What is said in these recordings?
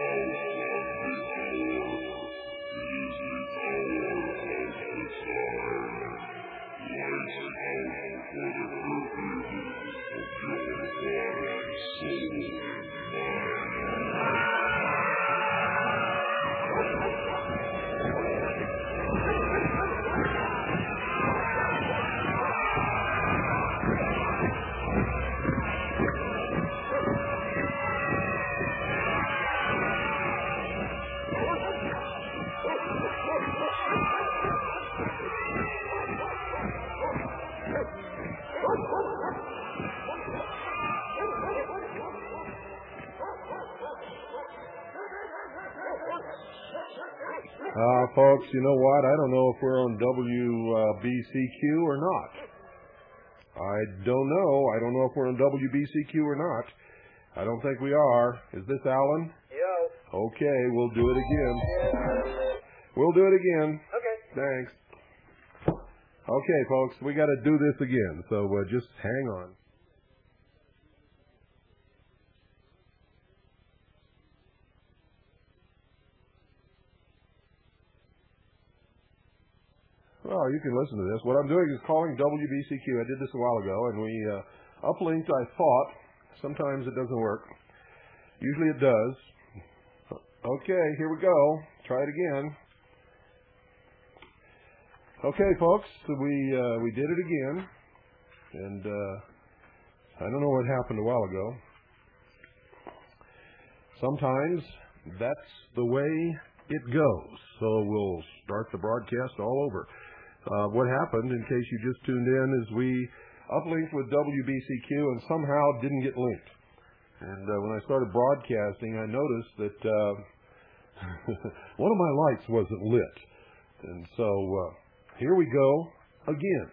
Folks, you know what? I don't know if we're on WBCQ or not. I don't know. I don't know if we're on WBCQ or not. I don't think we are. Is this Alan? Yo. Okay, we'll do it again. We'll do it again. Okay. Thanks. Okay, folks, we got to do this again, so just hang on. Well, you can listen to this. What I'm doing is calling WBCQ. I did this a while ago, and we uplinked, I thought. Sometimes it doesn't work. Usually it does. Okay, here we go. Try it again. Okay, folks, we did it again, and I don't know what happened a while ago. Sometimes that's the way it goes. So we'll start the broadcast all over. What happened, in case you just tuned in, is we uplinked with WBCQ and somehow didn't get linked. And when I started broadcasting, I noticed that one of my lights wasn't lit. And so here we go again.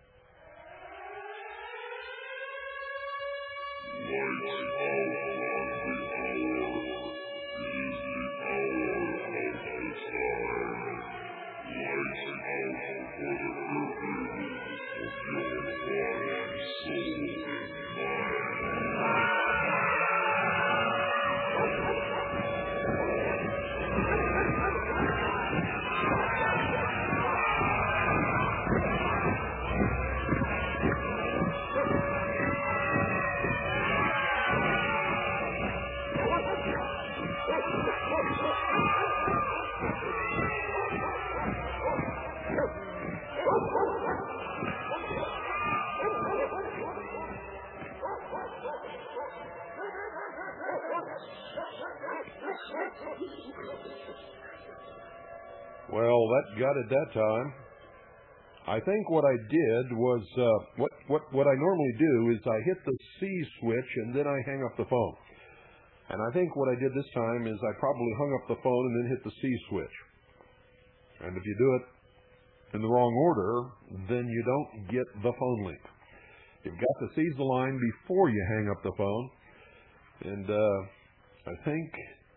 Well, that got it that time. I think what I did was, what I normally do is I hit the C switch and then I hang up the phone. And I think what I did this time is I probably hung up the phone and then hit the C switch. And if you do it in the wrong order, then you don't get the phone link. You've got to seize the line before you hang up the phone. And I think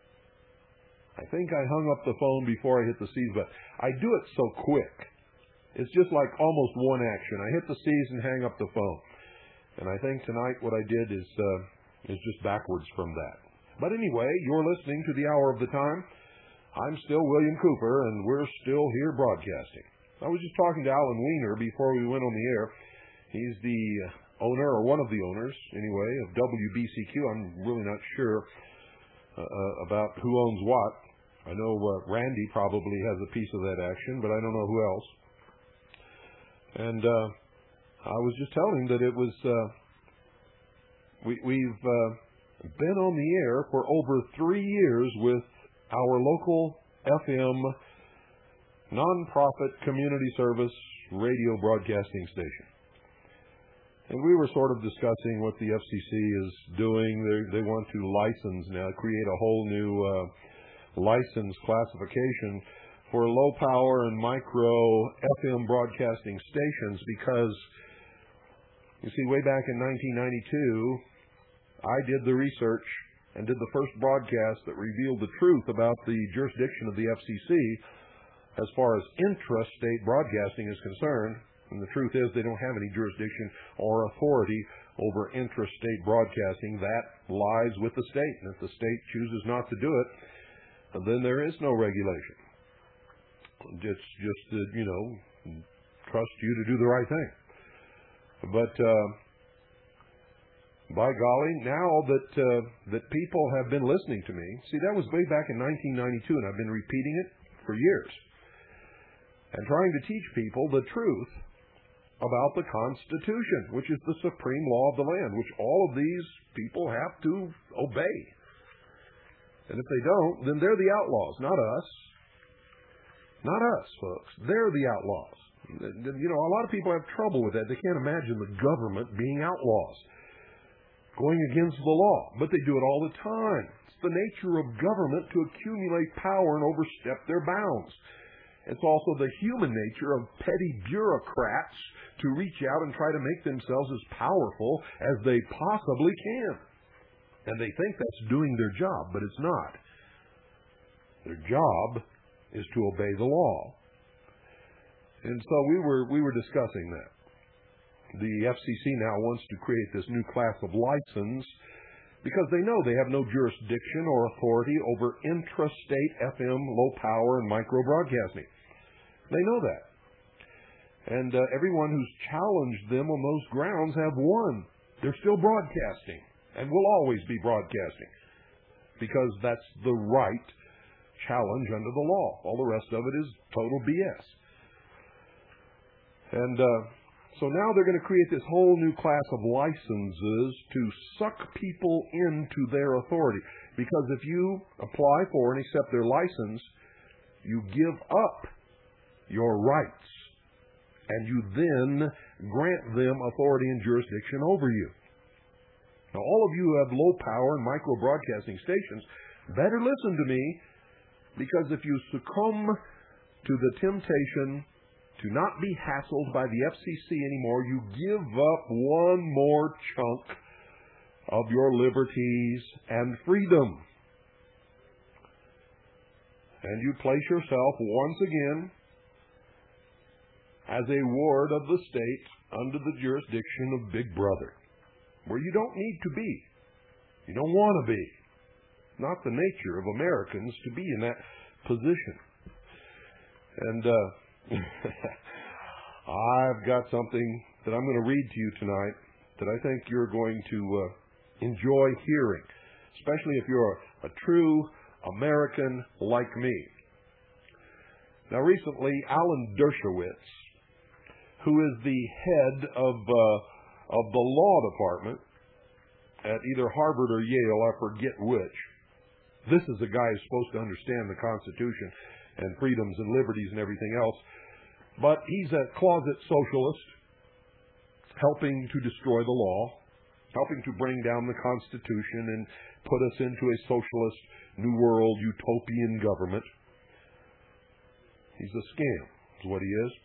I hung up the phone before I hit the seize button. I do it so quick. It's just like almost one action. I hit the seize and hang up the phone. And I think tonight what I did is just backwards from that. But anyway, you're listening to the Hour of the Time. I'm still William Cooper, and we're still here broadcasting. I was just talking to Alan Weiner before we went on the air. He's the owner, or one of the owners, anyway, of WBCQ. I'm really not sure about who owns what. I know Randy probably has a piece of that action, but I don't know who else. And I was just telling him that it was we've been on the air for over 3 years with our local FM nonprofit community service radio broadcasting station. And we were sort of discussing what the FCC is doing. They want to license now, create a whole new license classification for low power and micro FM broadcasting stations because, you see, way back in 1992, I did the research and did the first broadcast that revealed the truth about the jurisdiction of the FCC as far as intrastate broadcasting is concerned. And the truth is they don't have any jurisdiction or authority over intrastate broadcasting. That lies with the state. And if the state chooses not to do it, then there is no regulation. It's just that, trust you to do the right thing. But by golly, now that people have been listening to me, see, that was way back in 1992, and I've been repeating it for years, and trying to teach people the truth about the Constitution, which is the supreme law of the land, which all of these people have to obey. And if they don't, then they're the outlaws, not us. Not us, folks. They're the outlaws. A lot of people have trouble with that. They can't imagine the government being outlaws, going against the law. But they do it all the time. It's the nature of government to accumulate power and overstep their bounds. It's also the human nature of petty bureaucrats to reach out and try to make themselves as powerful as they possibly can. And they think that's doing their job, but it's not. Their job is to obey the law. And so we were discussing that. The FCC now wants to create this new class of license because they know they have no jurisdiction or authority over intrastate FM, low power, and micro broadcasting. They know that. And everyone who's challenged them on those grounds have won. They're still broadcasting and will always be broadcasting because that's the right challenge under the law. All the rest of it is total BS. And so now they're going to create this whole new class of licenses to suck people into their authority. Because if you apply for and accept their license, you give up your rights. And you then grant them authority and jurisdiction over you. Now, all of you who have low power and micro broadcasting stations, better listen to me, because if you succumb to the temptation to not be hassled by the FCC anymore, you give up one more chunk of your liberties and freedom. And you place yourself once again as a ward of the state under the jurisdiction of Big Brother, where you don't need to be. You don't want to be. Not the nature of Americans to be in that position. And I've got something that I'm going to read to you tonight that I think you're going to enjoy hearing, especially if you're a true American like me. Now, recently, Alan Dershowitz, who is the head of the law department at either Harvard or Yale, I forget which. This is a guy who's supposed to understand the Constitution and freedoms and liberties and everything else. But he's a closet socialist, helping to destroy the law, helping to bring down the Constitution and put us into a socialist, New World, utopian government. He's a scam, is what he is.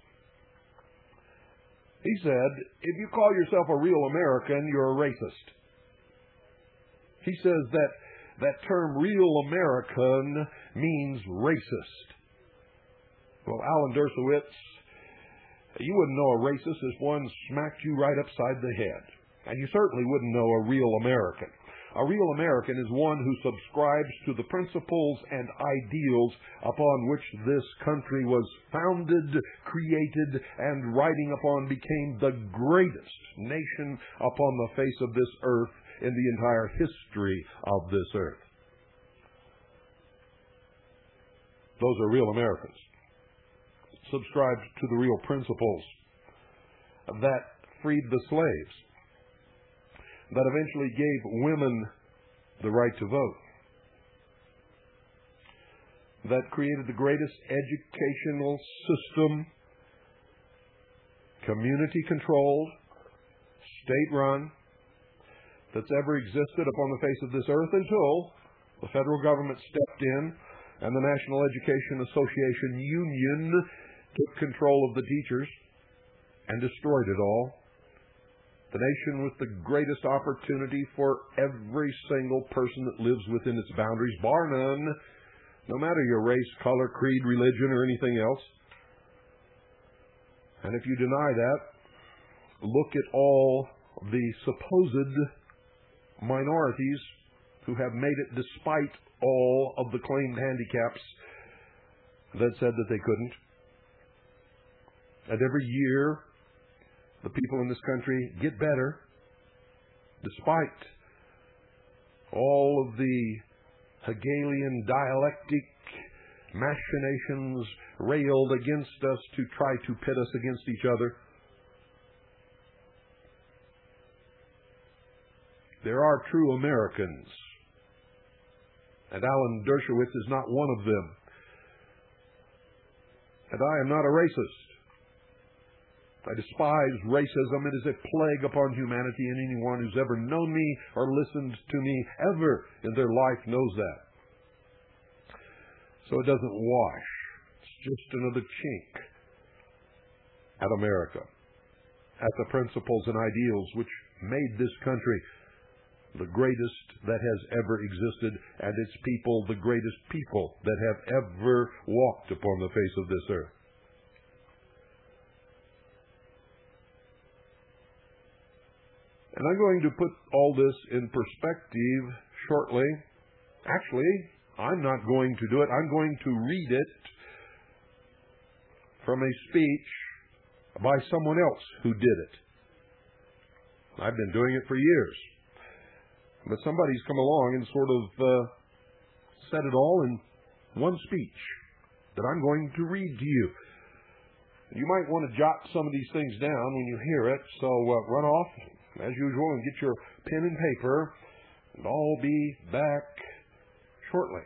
He said, if you call yourself a real American, you're a racist. He says that term real American means racist. Well, Alan Dershowitz, you wouldn't know a racist if one smacked you right upside the head. And you certainly wouldn't know a real American. A real American is one who subscribes to the principles and ideals upon which this country was founded, created, and riding upon became the greatest nation upon the face of this earth in the entire history of this earth. Those are real Americans. Subscribed to the real principles that freed the slaves, that eventually gave women the right to vote, that created the greatest educational system, community-controlled, state-run, that's ever existed upon the face of this earth until the federal government stepped in and the National Education Association Union took control of the teachers and destroyed it all. The nation with the greatest opportunity for every single person that lives within its boundaries, bar none, no matter your race, color, creed, religion, or anything else. And if you deny that, look at all the supposed minorities who have made it despite all of the claimed handicaps that said that they couldn't. And every year, the people in this country get better despite all of the Hegelian dialectic machinations railed against us to try to pit us against each other. There are true Americans, and Alan Dershowitz is not one of them. And I am not a racist. I despise racism. It is a plague upon humanity, and anyone who's ever known me or listened to me ever in their life knows that. So it doesn't wash. It's just another chink at America, at the principles and ideals which made this country the greatest that has ever existed, and its people the greatest people that have ever walked upon the face of this earth. And I'm going to put all this in perspective shortly. Actually, I'm not going to do it. I'm going to read it from a speech by someone else who did it. I've been doing it for years. But somebody's come along and sort of said it all in one speech that I'm going to read to you. You might want to jot some of these things down when you hear it, so run off, as usual, and get your pen and paper, and I'll be back shortly.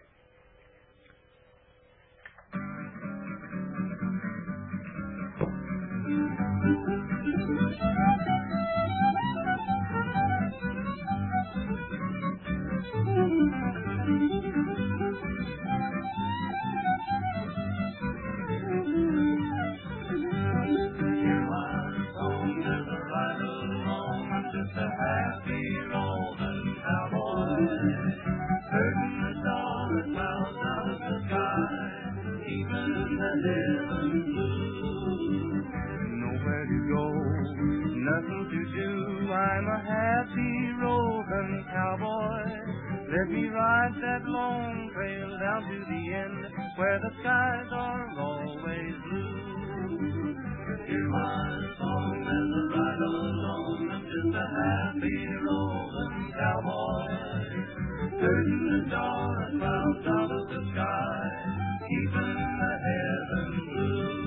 Let me ride that long trail down to the end where the skies are always blue. Hear my song as I ride along. I'm just a happy rolling cowboy. Herding the dark clouds out of the sky, keeping the heaven blue.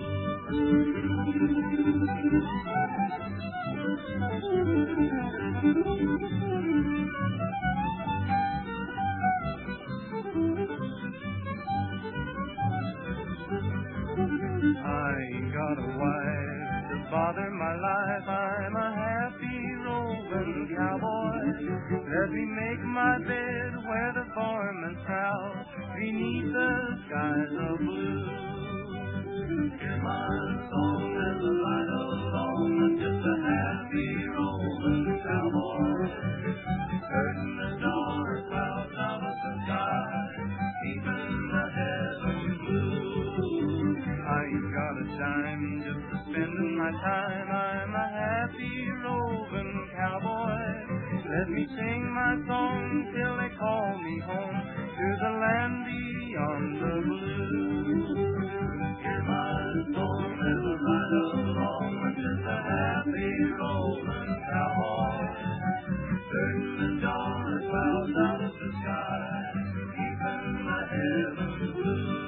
I ain't got a wife to bother my life. I'm a happy roving cowboy. Let me make my bed where the foreman's proud, beneath the skies of blue. Hear my song as I ride along. I'm just a happy roving cowboy. Herding the dark clouds out of the sky, keeping the heavens blue. I ain't got a dime just to spend my time. I'm a happy roving cowboy. Let me sing my song till they call me home to the land beyond the blue. Hear my song as I ride along. I'm just a happy roving cowboy. Herding the dark clouds out of the sky, keeping the heavens blue.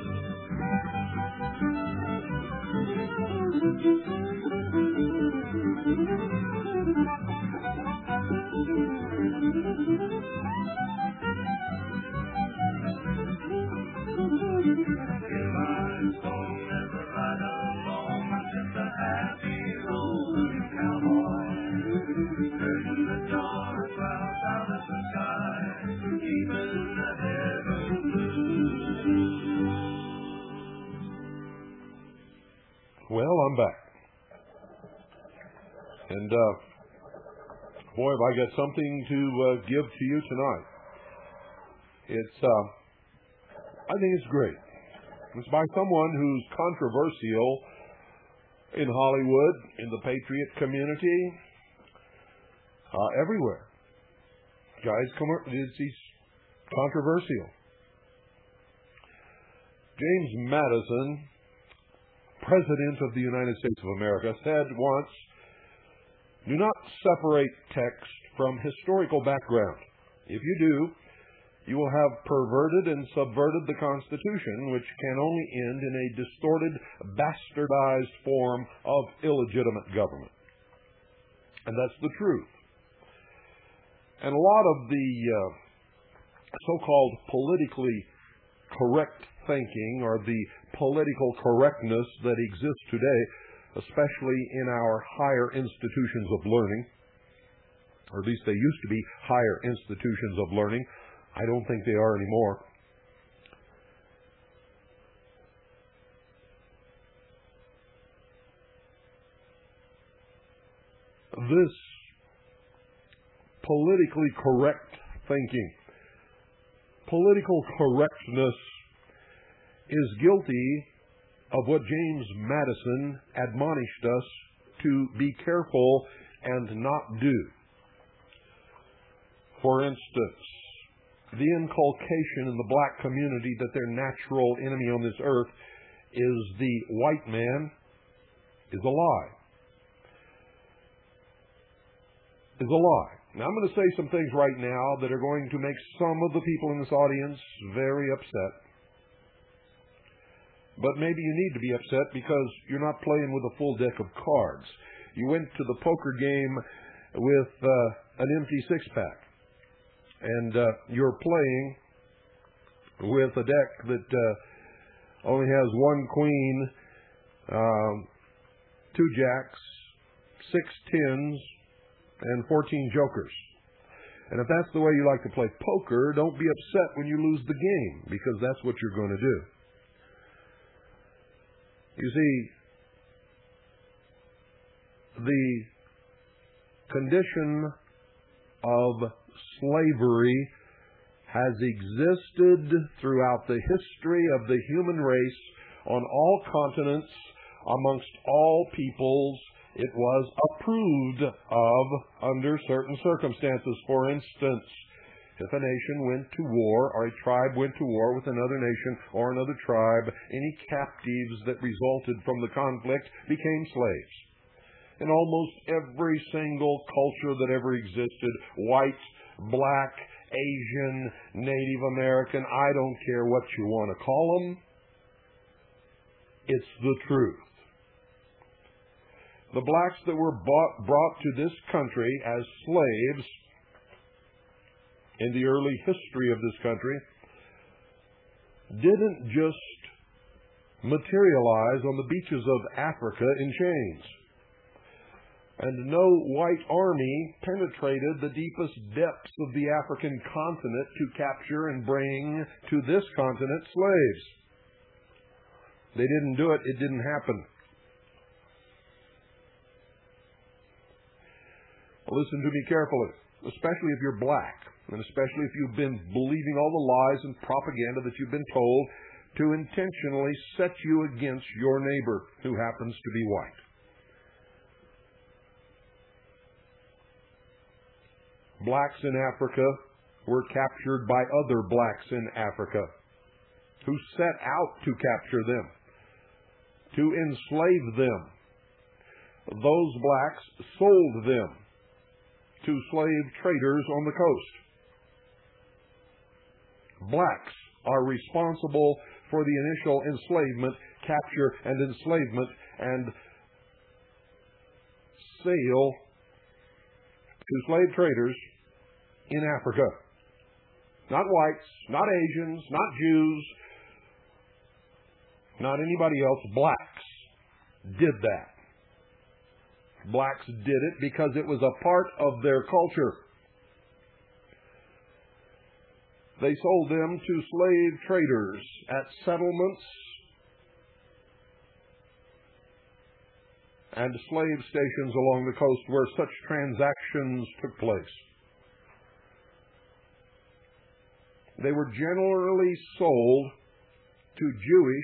Well, I'm back. And, boy, have I got something to give to you tonight. I think it's great. It's by someone who's controversial in Hollywood, in the patriot community, everywhere. He's controversial. James Madison, President of the United States of America, said once, "Do not separate text from historical background. If you do, you will have perverted and subverted the Constitution, which can only end in a distorted, bastardized form of illegitimate government." And that's the truth. And a lot of the so-called politically correct thinking, or the political correctness that exists today, especially in our higher institutions of learning, or at least they used to be higher institutions of learning. I don't think they are anymore. This politically correct thinking, political correctness, is guilty of what James Madison admonished us to be careful and not do. For instance, the inculcation in the black community that their natural enemy on this earth is the white man is a lie. Is a lie. Now, I'm going to say some things right now that are going to make some of the people in this audience very upset. But maybe you need to be upset because you're not playing with a full deck of cards. You went to the poker game with an empty six-pack. And you're playing with a deck that only has one queen, 2 jacks, 6 tens, and 14 jokers. And if that's the way you like to play poker, don't be upset when you lose the game, because that's what you're going to do. You see, the condition of slavery has existed throughout the history of the human race on all continents, amongst all peoples. It was approved of under certain circumstances. For instance, if a nation went to war, or a tribe went to war with another nation or another tribe, any captives that resulted from the conflict became slaves. In almost every single culture that ever existed, white, black, Asian, Native American, I don't care what you want to call them, it's the truth. The blacks that were brought to this country as slaves in the early history of this country didn't just materialize on the beaches of Africa in chains. And no white army penetrated the deepest depths of the African continent to capture and bring to this continent slaves. They didn't do it. It didn't happen. Listen to me carefully, especially if you're black, and especially if you've been believing all the lies and propaganda that you've been told to intentionally set you against your neighbor who happens to be white. Blacks in Africa were captured by other blacks in Africa who set out to capture them, to enslave them. Those blacks sold them to slave traders on the coast. Blacks are responsible for the initial enslavement, capture, and enslavement and sale to slave traders in Africa. Not whites, not Asians, not Jews, not anybody else. Blacks did that. Blacks did it because it was a part of their culture. They sold them to slave traders at settlements and slave stations along the coast where such transactions took place. They were generally sold to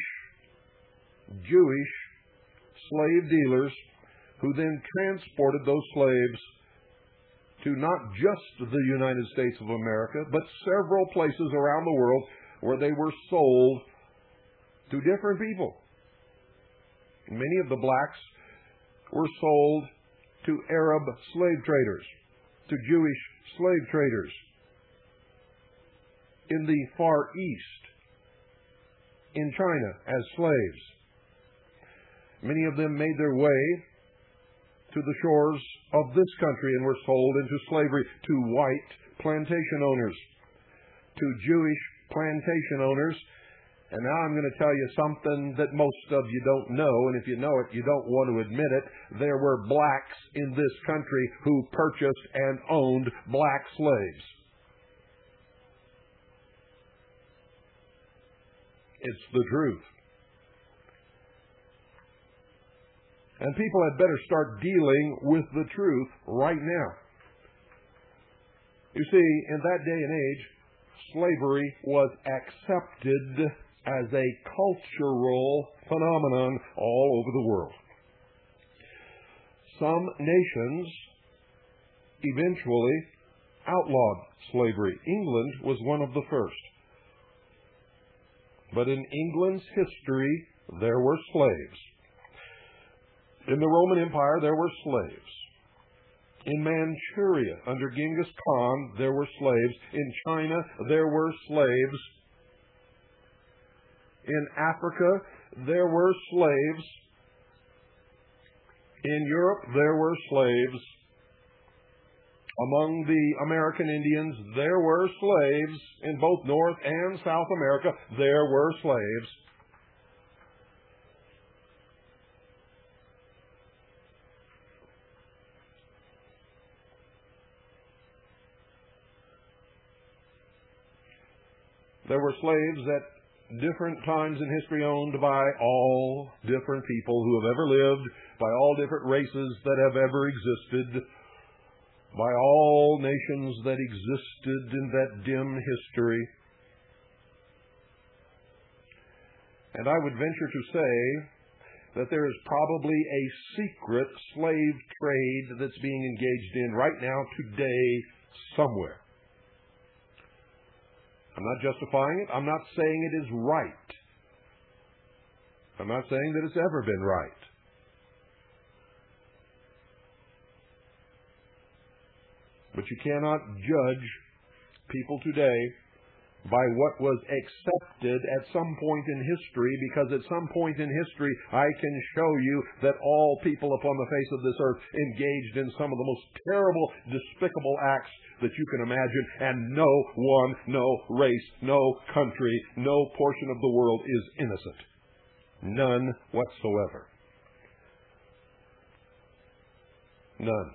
Jewish slave dealers who then transported those slaves to not just the United States of America, but several places around the world where they were sold to different people. Many of the blacks were sold to Arab slave traders, to Jewish slave traders in the Far East, in China as slaves. Many of them made their way to the shores of this country and were sold into slavery to white plantation owners, to Jewish plantation owners. And now I'm going to tell you something that most of you don't know, and if you know it, you don't want to admit it. There were blacks in this country who purchased and owned black slaves. It's the truth. And people had better start dealing with the truth right now. You see, in that day and age, slavery was accepted as a cultural phenomenon all over the world. Some nations eventually outlawed slavery. England was one of the first. But in England's history, there were slaves. In the Roman Empire, there were slaves. In Manchuria, under Genghis Khan, there were slaves. In China, there were slaves. In Africa, there were slaves. In Europe, there were slaves. Among the American Indians, there were slaves. In both North and South America, there were slaves. There were slaves at different times in history owned by all different people who have ever lived, by all different races that have ever existed, by all nations that existed in that dim history. And I would venture to say that there is probably a secret slave trade that's being engaged in right now, today, somewhere. I'm not justifying it. I'm not saying it is right. I'm not saying that it's ever been right. But you cannot judge people today by what was accepted at some point in history, because at some point in history I can show you that all people upon the face of this earth engaged in some of the most terrible, despicable acts that you can imagine, and no one, no race, no country, no portion of the world is innocent. None whatsoever. None.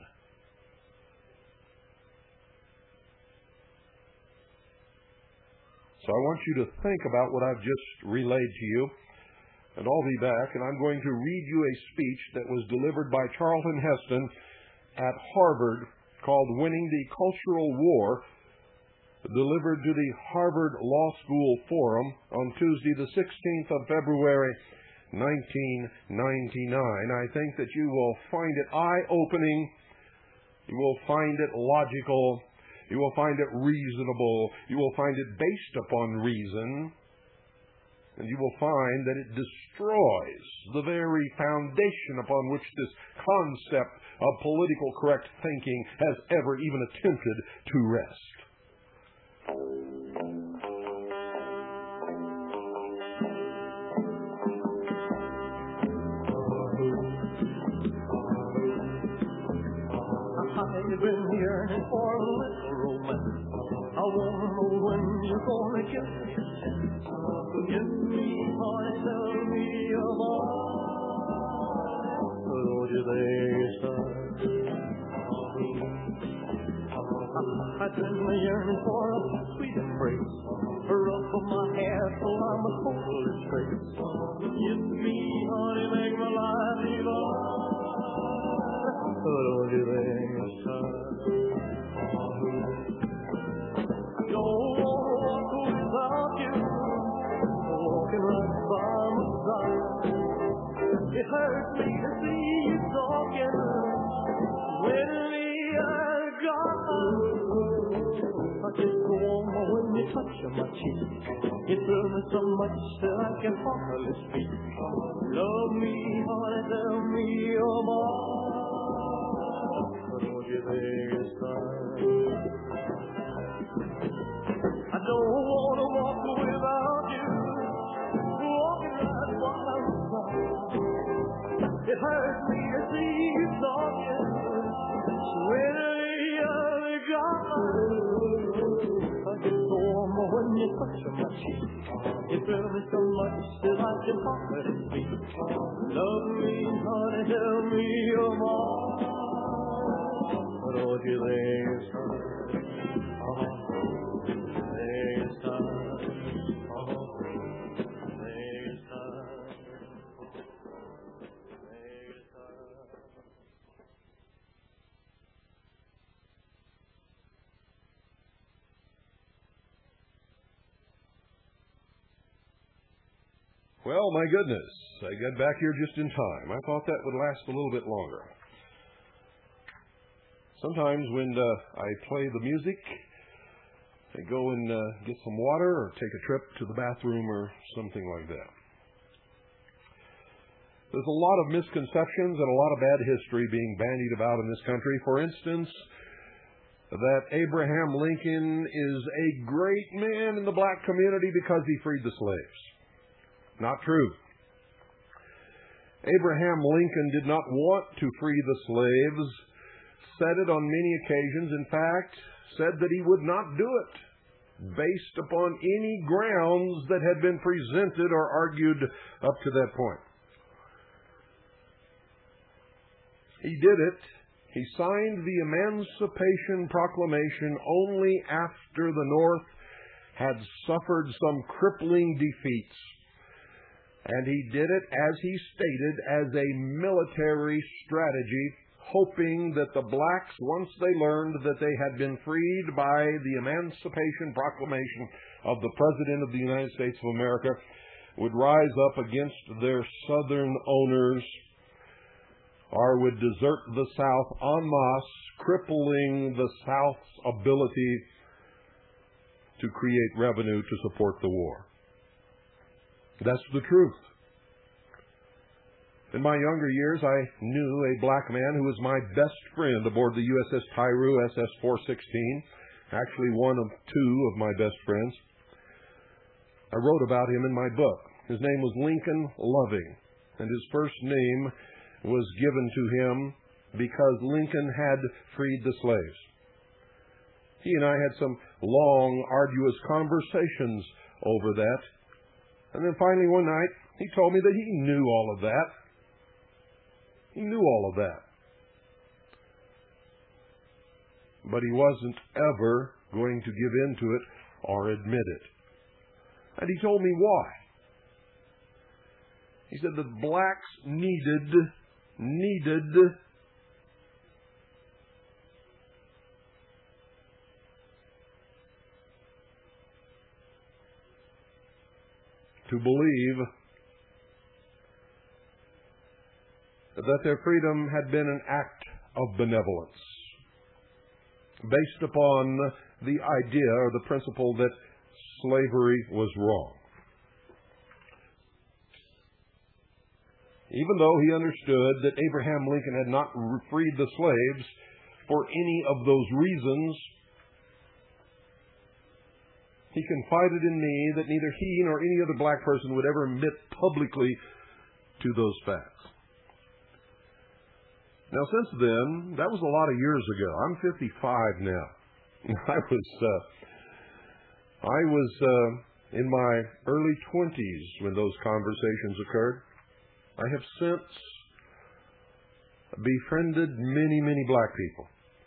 So I want you to think about what I've just relayed to you, and I'll be back, and I'm going to read you a speech that was delivered by Charlton Heston at Harvard called Winning the Cultural War, delivered to the Harvard Law School Forum on Tuesday, the 16th of February, 1999. I think that you will find it eye-opening, you will find it logical, you will find it reasonable. You will find it based upon reason. And you will find that it destroys the very foundation upon which this concept of political correct thinking has ever even attempted to rest. I've been yearning for a little romance. I wanna know when you're gonna give me a chance. Give me, honey, tell me about it. Don't you think, son? I've been yearning for a sweet embrace. Ruffle my hair so I'm a totally straight. Give me, honey, make my life divine. Don't you think, son? Don't walk without you, walking right by my side. It hurts me to see you talking with me. I got get so warm when you touch my cheek. You thrill me so much that I can hardly speak. Love me, honey, tell me you're mine. Don't you think it's time? I don't want to walk without you, walking right while I'm crying. It hurts me to see you talking when the other gone. I get so warm when you touch my cheek. You thrill me so much that I can hardly speak. Love me, honey, tell me you're mine. Don't you think it's time? Well, my goodness, I got back here just in time. I thought that would last a little bit longer. Sometimes when I play the music, I go and get some water or take a trip to the bathroom or something like that. There's a lot of misconceptions and a lot of bad history being bandied about in this country. For instance, that Abraham Lincoln is a great man in the black community because he freed the slaves. Not true. Abraham Lincoln did not want to free the slaves, said it on many occasions. In fact, said that he would not do it based upon any grounds that had been presented or argued up to that point. He did it. He signed the Emancipation Proclamation only after the North had suffered some crippling defeats. And he did it, as he stated, as a military strategy, hoping that the blacks, once they learned that they had been freed by the Emancipation Proclamation of the President of the United States of America, would rise up against their Southern owners or would desert the South en masse, crippling the South's ability to create revenue to support the war. That's the truth. In my younger years, I knew a black man who was my best friend aboard the USS Tyru, SS-416, actually one of two of my best friends. I wrote about him in my book. His name was Lincoln Loving, and his first name was given to him because Lincoln had freed the slaves. He and I had some long, arduous conversations over that. And then finally one night, he told me that he knew all of that. He knew all of that. But he wasn't ever going to give in to it or admit it. And he told me why. He said that blacks needed to believe that their freedom had been an act of benevolence, based upon the idea or the principle that slavery was wrong. Even though he understood that Abraham Lincoln had not freed the slaves for any of those reasons, he confided in me that neither he nor any other black person would ever admit publicly to those facts. Now, since then, that was a lot of years ago. I'm 55 now. I was in my early 20s when those conversations occurred. I have since befriended many, many black people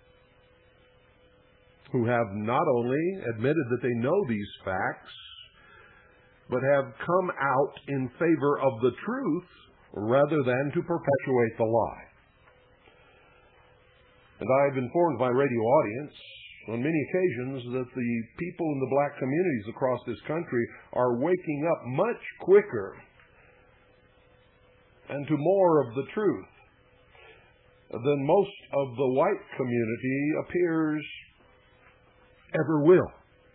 who have not only admitted that they know these facts, but have come out in favor of the truth rather than to perpetuate the lie. And I've informed my radio audience on many occasions that the people in the black communities across this country are waking up much quicker and to more of the truth than most of the white community appears ever will.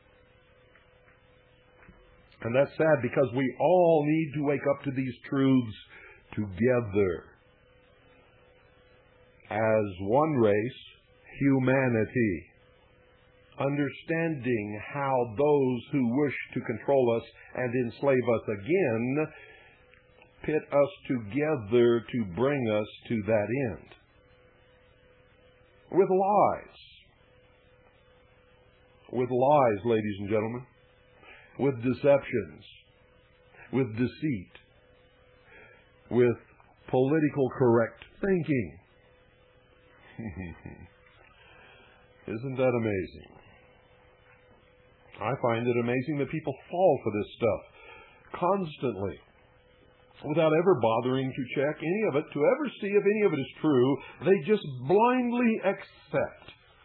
And that's sad because we all need to wake up to these truths together. As one race, humanity. Understanding how those who wish to control us and enslave us again pit us together to bring us to that end. With lies. With lies, ladies and gentlemen. With deceptions. With deceit. With political correct thinking. Isn't that amazing? I find it amazing that people fall for this stuff constantly without ever bothering to check any of it, to ever see if any of it is true. They just blindly accept.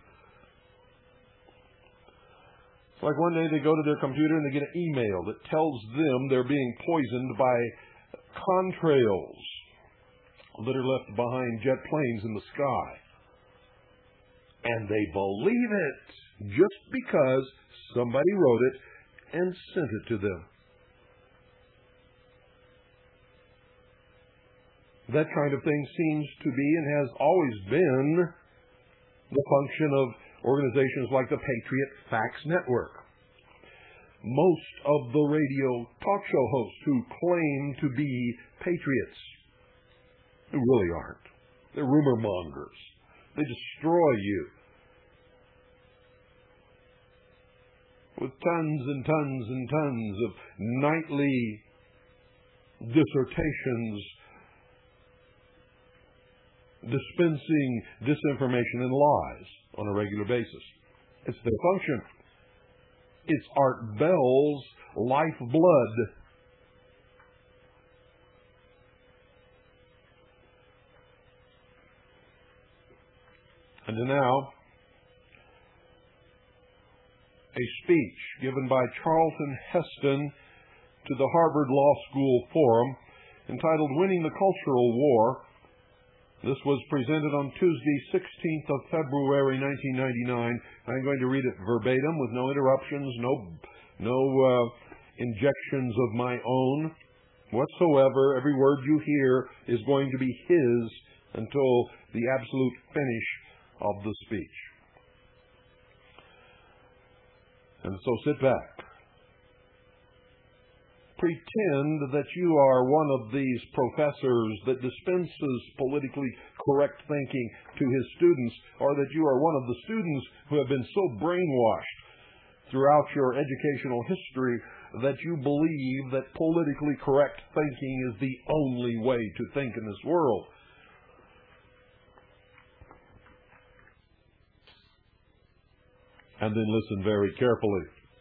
It's like one day they go to their computer and they get an email that tells them they're being poisoned by contrails that are left behind jet planes in the sky. And they believe it just because somebody wrote it and sent it to them. That kind of thing seems to be and has always been the function of organizations like the Patriot Facts Network. Most of the radio talk show hosts who claim to be patriots, who really aren't. They're rumor mongers. They destroy you. With tons and tons and tons of nightly dissertations dispensing disinformation and lies on a regular basis. It's their function. It's Art Bell's lifeblood. And now, a speech given by Charlton Heston to the Harvard Law School Forum entitled Winning the Cultural War. This was presented on Tuesday, 16th of February, 1999. I'm going to read it verbatim with no interruptions, no injections of my own whatsoever. Every word you hear is going to be his until the absolute finish of the speech. And so sit back. Pretend that you are one of these professors that dispenses politically correct thinking to his students, or that you are one of the students who have been so brainwashed throughout your educational history that you believe that politically correct thinking is the only way to think in this world. And then listen very carefully.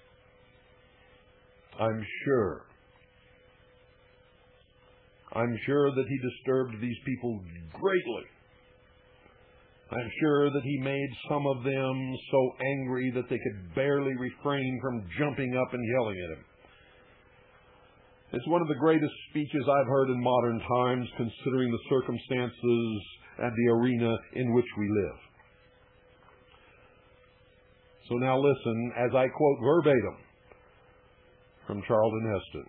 I'm sure that he disturbed these people greatly. I'm sure that he made some of them so angry that they could barely refrain from jumping up and yelling at him. It's one of the greatest speeches I've heard in modern times, considering the circumstances and the arena in which we live. So now listen as I quote verbatim from Charlton Heston.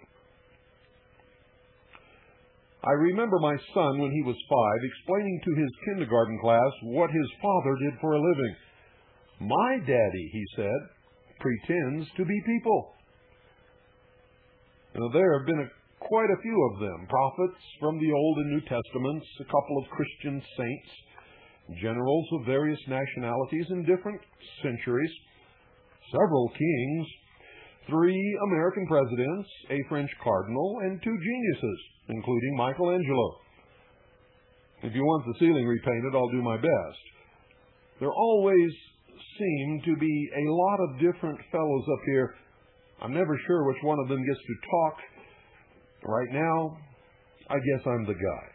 I remember my son, when he was 5, explaining to his kindergarten class what his father did for a living. My daddy, he said, pretends to be people. You know, there have been quite a few of them, prophets from the Old and New Testaments, a couple of Christian saints, generals of various nationalities in different centuries, several kings, 3 American presidents, a French cardinal, and 2 geniuses, including Michelangelo. If you want the ceiling repainted, I'll do my best. There always seem to be a lot of different fellows up here. I'm never sure which one of them gets to talk. Right now, I guess I'm the guy.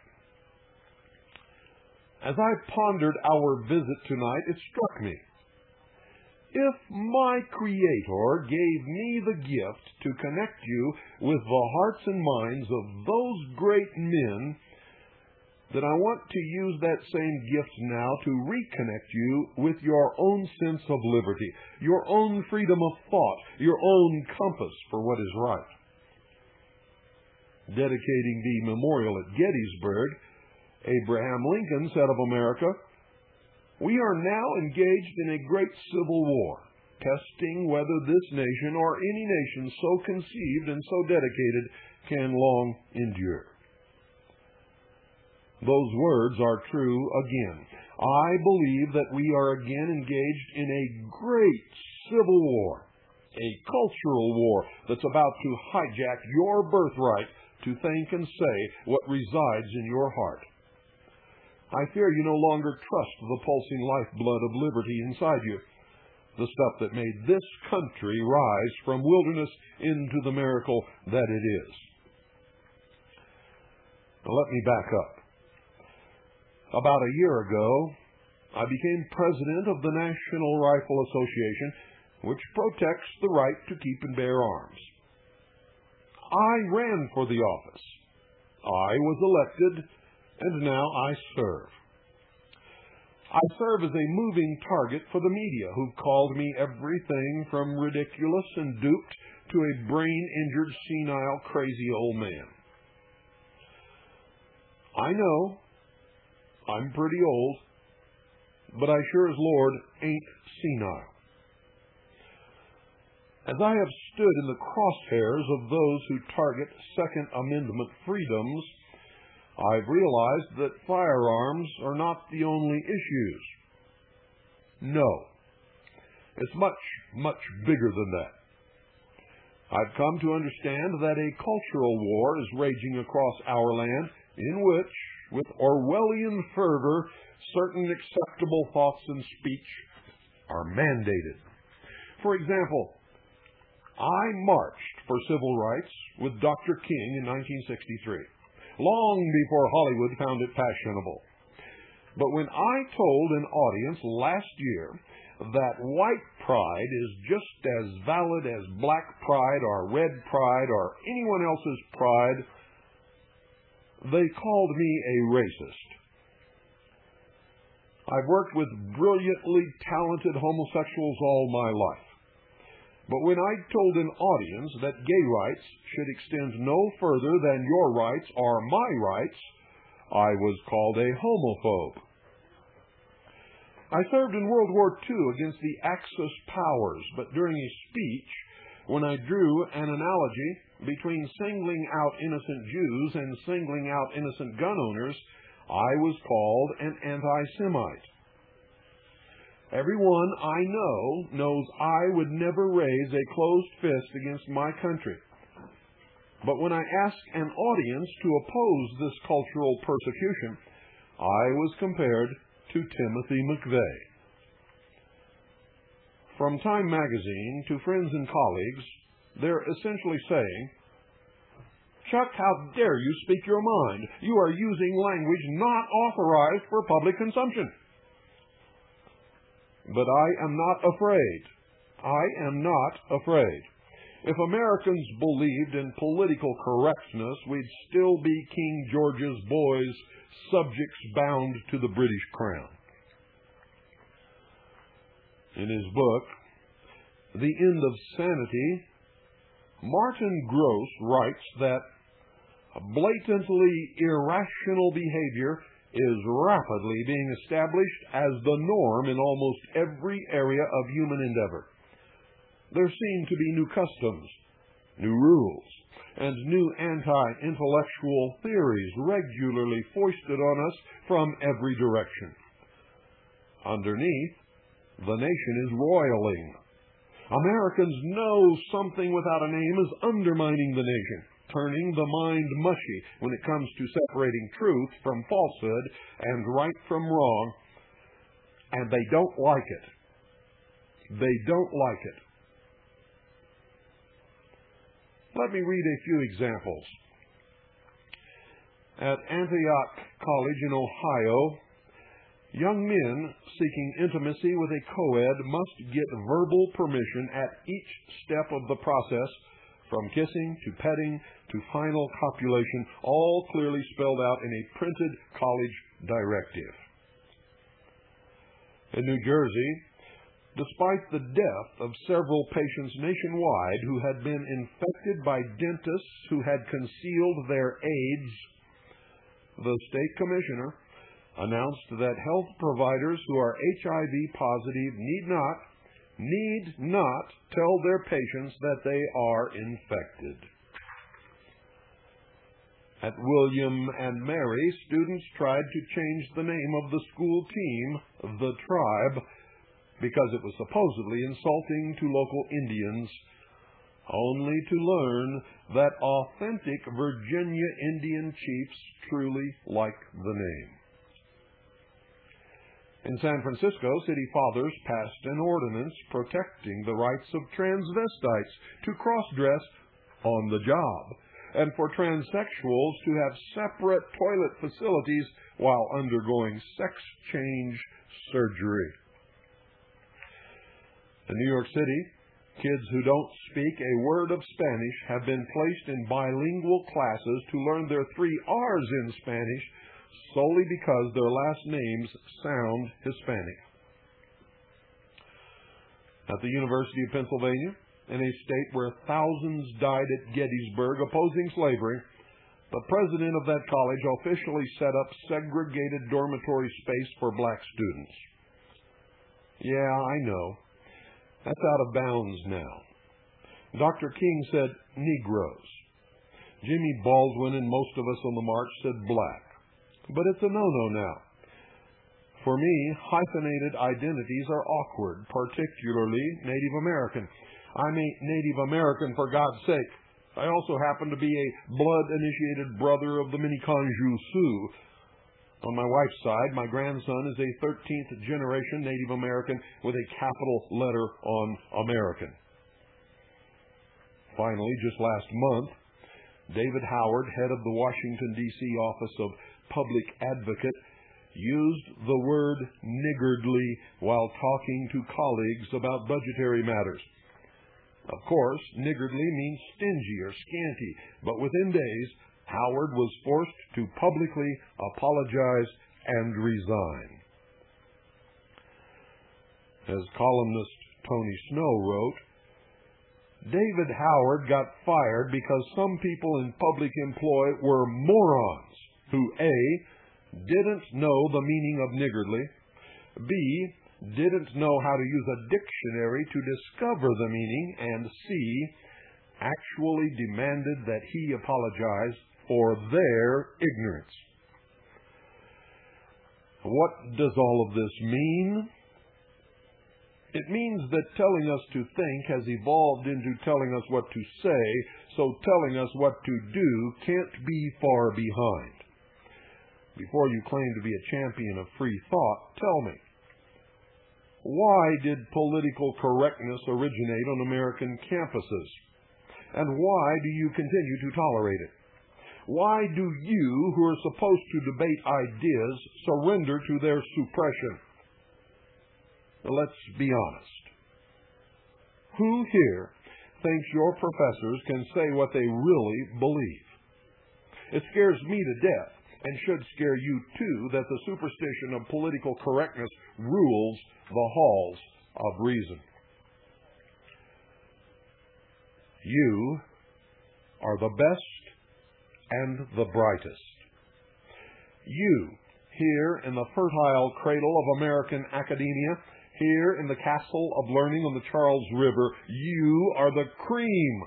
As I pondered our visit tonight, it struck me. If my Creator gave me the gift to connect you with the hearts and minds of those great men, that I want to use that same gift now to reconnect you with your own sense of liberty, your own freedom of thought, your own compass for what is right. Dedicating the memorial at Gettysburg, Abraham Lincoln said of America, "We are now engaged in a great civil war, testing whether this nation or any nation so conceived and so dedicated can long endure." Those words are true again. I believe that we are again engaged in a great civil war, a cultural war that's about to hijack your birthright to think and say what resides in your heart. I fear you no longer trust the pulsing lifeblood of liberty inside you, the stuff that made this country rise from wilderness into the miracle that it is. Now let me back up. About a year ago, I became president of the National Rifle Association, which protects the right to keep and bear arms. I ran for the office. I was elected, and now I serve. I serve as a moving target for the media, who've called me everything from ridiculous and duped to a brain-injured, senile, crazy old man. I know I'm pretty old, but I sure as Lord ain't senile. As I have stood in the crosshairs of those who target Second Amendment freedoms, I've realized that firearms are not the only issues. No. It's much, much bigger than that. I've come to understand that a cultural war is raging across our land in which, with Orwellian fervor, certain acceptable thoughts and speech are mandated. For example, I marched for civil rights with Dr. King in 1963, long before Hollywood found it fashionable. But when I told an audience last year that white pride is just as valid as black pride or red pride or anyone else's pride, they called me a racist. I've worked with brilliantly talented homosexuals all my life. But when I told an audience that gay rights should extend no further than your rights or my rights, I was called a homophobe. I served in World War II against the Axis powers, but during a speech, when I drew an analogy between singling out innocent Jews and singling out innocent gun owners, I was called an anti-Semite. Everyone I know knows I would never raise a closed fist against my country. But when I ask an audience to oppose this cultural persecution, I was compared to Timothy McVeigh. From Time magazine to friends and colleagues, they're essentially saying, "Chuck, how dare you speak your mind? You are using language not authorized for public consumption." But I am not afraid. I am not afraid. If Americans believed in political correctness, we'd still be King George's boys, subjects bound to the British crown. In his book, The End of Sanity, Martin Gross writes that blatantly irrational behavior is rapidly being established as the norm in almost every area of human endeavor. There seem to be new customs, new rules, and new anti-intellectual theories regularly foisted on us from every direction. Underneath, the nation is roiling. Americans know something without a name is undermining the nation, turning the mind mushy when it comes to separating truth from falsehood and right from wrong, and they don't like it. They don't like it. Let me read a few examples. At Antioch College in Ohio, young men seeking intimacy with a co-ed must get verbal permission at each step of the process from kissing to petting to final copulation, all clearly spelled out in a printed college directive. In New Jersey, despite the death of several patients nationwide who had been infected by dentists who had concealed their AIDS, the state commissioner announced that health providers who are HIV positive need not tell their patients that they are infected. At William and Mary, students tried to change the name of the school team, the Tribe, because it was supposedly insulting to local Indians, only to learn that authentic Virginia Indian chiefs truly like the name. In San Francisco, city fathers passed an ordinance protecting the rights of transvestites to cross-dress on the job, and for transsexuals to have separate toilet facilities while undergoing sex change surgery. In New York City, kids who don't speak a word of Spanish have been placed in bilingual classes to learn their 3 R's in Spanish solely because their last names sound Hispanic. At the University of Pennsylvania, in a state where thousands died at Gettysburg opposing slavery, the president of that college officially set up segregated dormitory space for black students. Yeah, I know. That's out of bounds now. Dr. King said Negroes. Jimmy Baldwin and most of us on the march said black. But it's a no-no now. For me, hyphenated identities are awkward, particularly Native American. I'm a Native American, for God's sake. I also happen to be a blood-initiated brother of the Miniconjou Sioux. On my wife's side, my grandson is a 13th generation Native American with a capital letter on American. Finally, just last month, David Howard, head of the Washington, D.C. Office of Public Advocate, used the word niggardly while talking to colleagues about budgetary matters. Of course, niggardly means stingy or scanty, but within days, Howard was forced to publicly apologize and resign. As columnist Tony Snow wrote, David Howard got fired because some people in public employ were morons who A, didn't know the meaning of niggardly, B, didn't know how to use a dictionary to discover the meaning, and C, actually demanded that he apologize for their ignorance. What does all of this mean? It means that telling us to think has evolved into telling us what to say, so telling us what to do can't be far behind. Before you claim to be a champion of free thought, tell me, why did political correctness originate on American campuses? And why do you continue to tolerate it? Why do you, who are supposed to debate ideas, surrender to their suppression? Let's be honest. Who here thinks your professors can say what they really believe? It scares me to death, and should scare you too, that the superstition of political correctness rules the halls of reason. You are the best and the brightest. You, here in the fertile cradle of American academia, here in the castle of learning on the Charles River, you are the cream.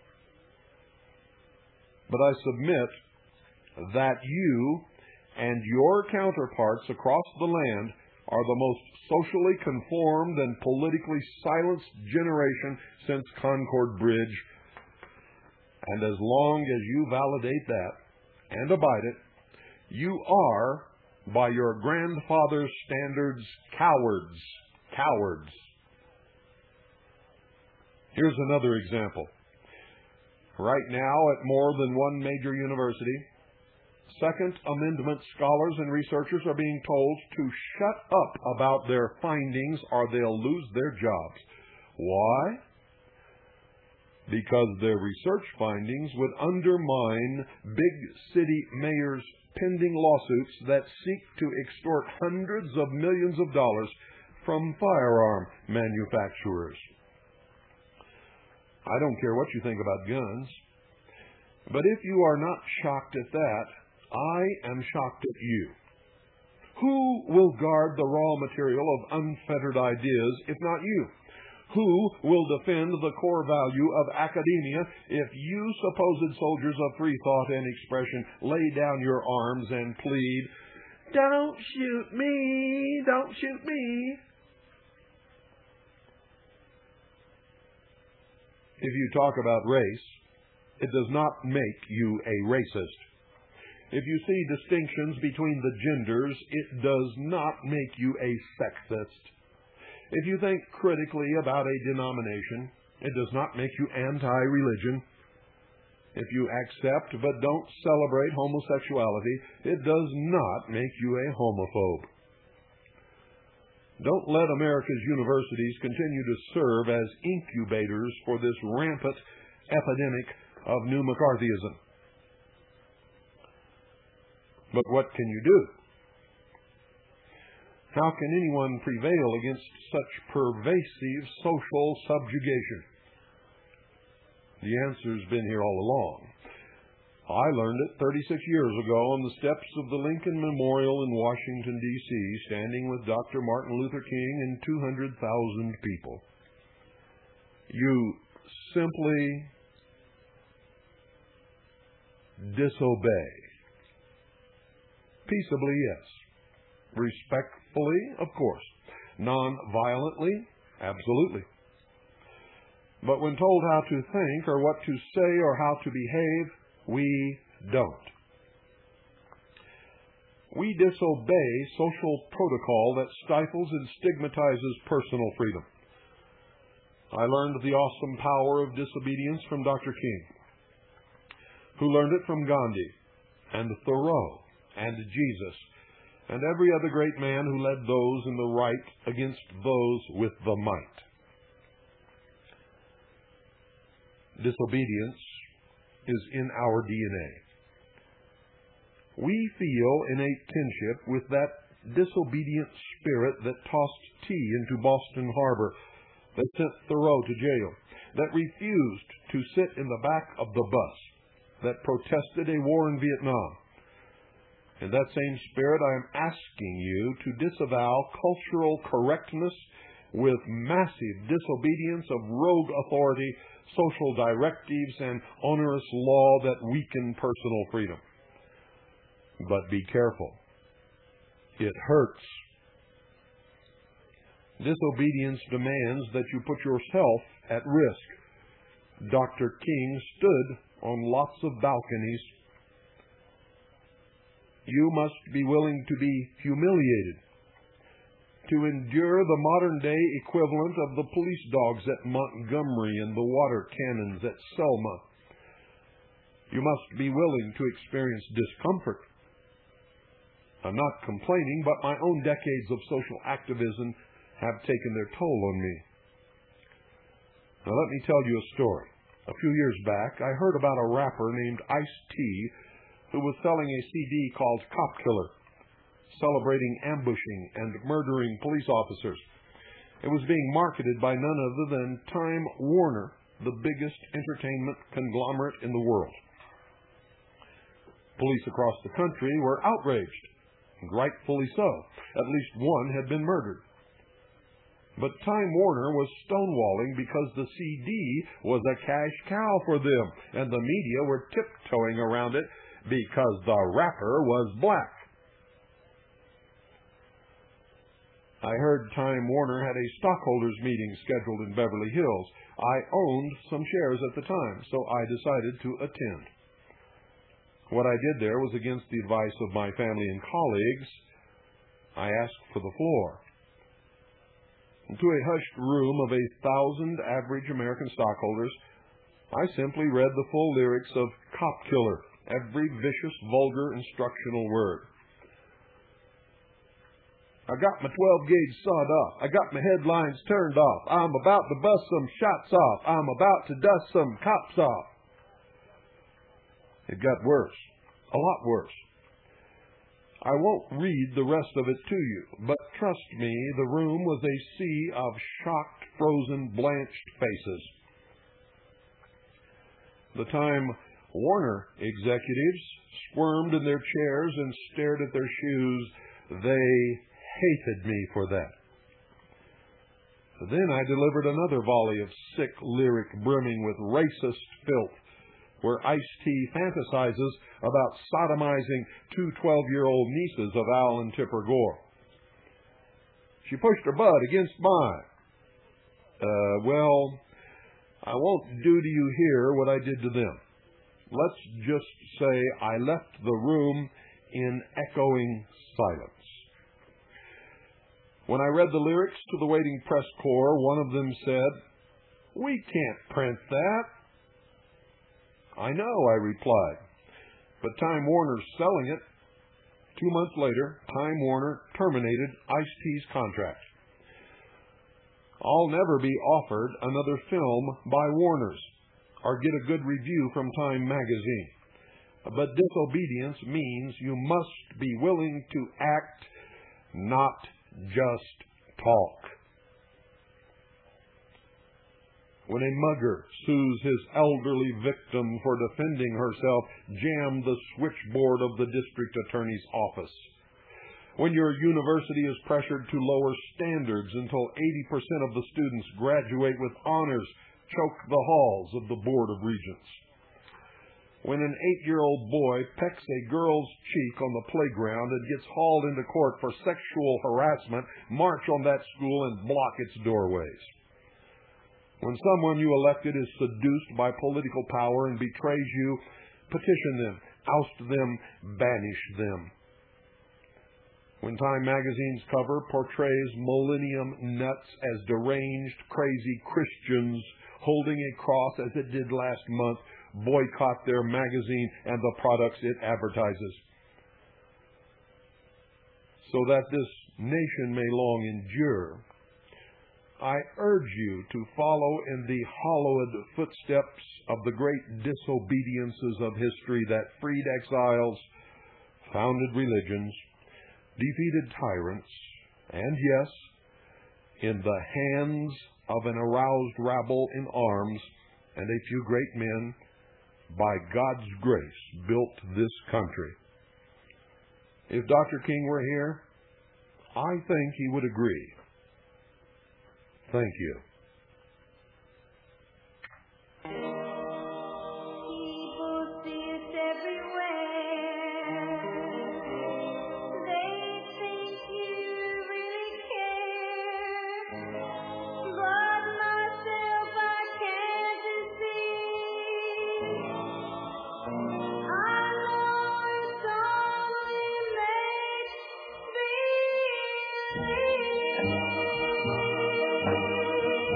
But I submit that you and your counterparts across the land are the most socially conformed and politically silenced generation since Concord Bridge. And as long as you validate that and abide it, you are, by your grandfather's standards, cowards. Cowards. Here's another example. Right now, at more than one major university, Second Amendment scholars and researchers are being told to shut up about their findings or they'll lose their jobs. Why? because their research findings would undermine big city mayors' pending lawsuits that seek to extort hundreds of millions of dollars from firearm manufacturers. I don't care what you think about guns, but if you are not shocked at that, I am shocked at you. Who will guard the raw material of unfettered ideas if not you? Who will defend the core value of academia if you supposed soldiers of free thought and expression lay down your arms and plead, "Don't shoot me, don't shoot me"? If you talk about race, it does not make you a racist. If you see distinctions between the genders, it does not make you a sexist. If you think critically about a denomination, it does not make you anti-religion. If you accept but don't celebrate homosexuality, it does not make you a homophobe. Don't let America's universities continue to serve as incubators for this rampant epidemic of new McCarthyism. But what can you do? How can anyone prevail against such pervasive social subjugation? The answer's been here all along. I learned it 36 years ago on the steps of the Lincoln Memorial in Washington, D.C., standing with Dr. Martin Luther King and 200,000 people. You simply disobey. Peaceably, yes. Respectfully, of course. Non-violently, absolutely. But when told how to think or what to say or how to behave, we don't. We disobey social protocol that stifles and stigmatizes personal freedom. I learned the awesome power of disobedience from Dr. King, who learned it from Gandhi and Thoreau and Jesus and every other great man who led those in the right against those with the might. Disobedience is in our DNA. We feel innate kinship with that disobedient spirit that tossed tea into Boston Harbor, that sent Thoreau to jail, that refused to sit in the back of the bus, that protested a war in Vietnam. In that same spirit, I am asking you to disavow cultural correctness with massive disobedience of rogue authority, social directives, and onerous law that weaken personal freedom. But be careful. It hurts. Disobedience demands that you put yourself at risk. Dr. King stood on lots of balconies. You must be willing to be humiliated, to endure the modern-day equivalent of the police dogs at Montgomery and the water cannons at Selma. You must be willing to experience discomfort. I'm not complaining, but my own decades of social activism have taken their toll on me. Now let me tell you a story. A few years back, I heard about a rapper named Ice-T who was selling a CD called Cop Killer, celebrating ambushing and murdering police officers. It was being marketed by none other than Time Warner, the biggest entertainment conglomerate in the world. Police across the country were outraged, and rightfully so. At least one had been murdered. But Time Warner was stonewalling because the CD was a cash cow for them, and the media were tiptoeing around it because the rapper was black. I heard Time Warner had a stockholders meeting scheduled in Beverly Hills. I owned some shares at the time, so I decided to attend. What I did there was against the advice of my family and colleagues. I asked for the floor. Into a hushed room of 1,000 average American stockholders, I simply read the full lyrics of Cop Killer, every vicious, vulgar, instructional word. I got my 12-gauge sawed off. I got my headlines turned off. I'm about to bust some shots off. I'm about to dust some cops off. It got worse, a lot worse. I won't read the rest of it to you, but trust me, the room was a sea of shocked, frozen, blanched faces. The Time Warner executives squirmed in their chairs and stared at their shoes. They hated me for that. Then I delivered another volley of sick lyric brimming with racist filth, where Ice-T fantasizes about sodomizing two 12-year-old nieces of Al and Tipper Gore. She pushed her butt against mine. Well, I won't do to you here what I did to them. Let's just say I left the room in echoing silence. When I read the lyrics to the waiting press corps, one of them said, "We can't print that." "I know," I replied, "but Time Warner's selling it." 2 months later, Time Warner terminated Ice-T's contract. I'll never be offered another film by Warner's or get a good review from Time magazine. But disobedience means you must be willing to act, not just talk. When a mugger sues his elderly victim for defending herself, jam the switchboard of the district attorney's office. When your university is pressured to lower standards until 80% of the students graduate with honors, choke the halls of the Board of Regents. When an 8-year-old boy pecks a girl's cheek on the playground and gets hauled into court for sexual harassment, march on that school and block its doorways. When someone you elected is seduced by political power and betrays you, petition them, oust them, banish them. When Time magazine's cover portrays millennium nuts as deranged, crazy Christians holding a cross as it did last month, boycott their magazine and the products it advertises. So that this nation may long endure, I urge you to follow in the hallowed footsteps of the great disobediences of history that freed exiles, founded religions, defeated tyrants, and yes, in the hands of an aroused rabble in arms and a few great men, by God's grace, built this country. If Dr. King were here, I think he would agree. Thank you. People see us everywhere. They think you really care. But myself, I can't deceive. I know it's only make believe.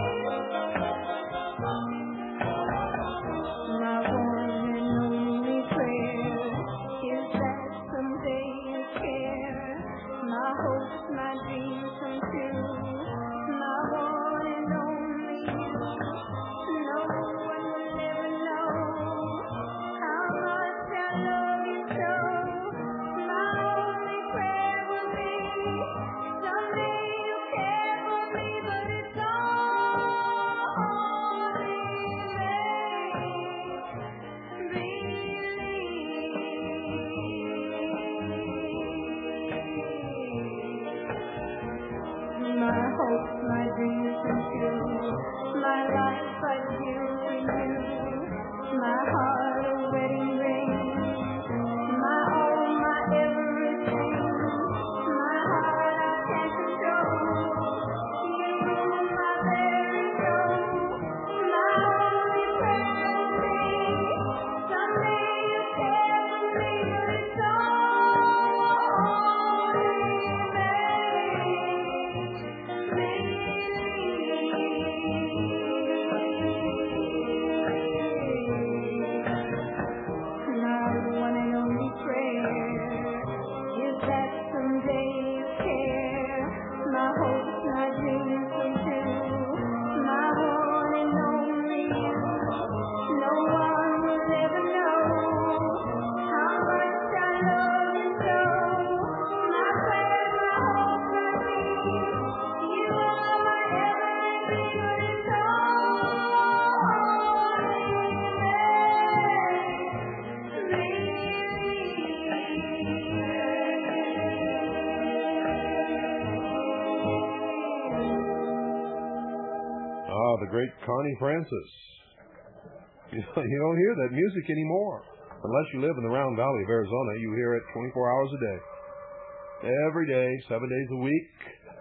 great Connie Francis. You don't hear that music anymore. Unless you live in the Round Valley of Arizona, you hear it 24 hours a day. Every day, 7 days a week.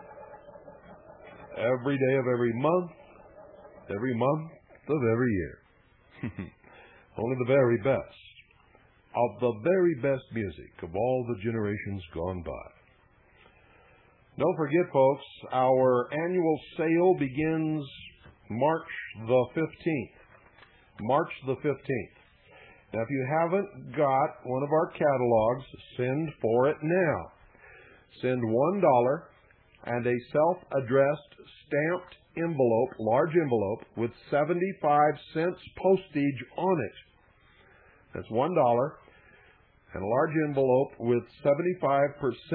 Every day of every month. Every month of every year. Only the very best of the very best music of all the generations gone by. Don't forget, folks, our annual sale begins March the 15th. March the 15th. Now, if you haven't got one of our catalogs, send for it now. Send $1 and a self-addressed stamped envelope, large envelope, with 75 cents postage on it. That's $1 and a large envelope with 75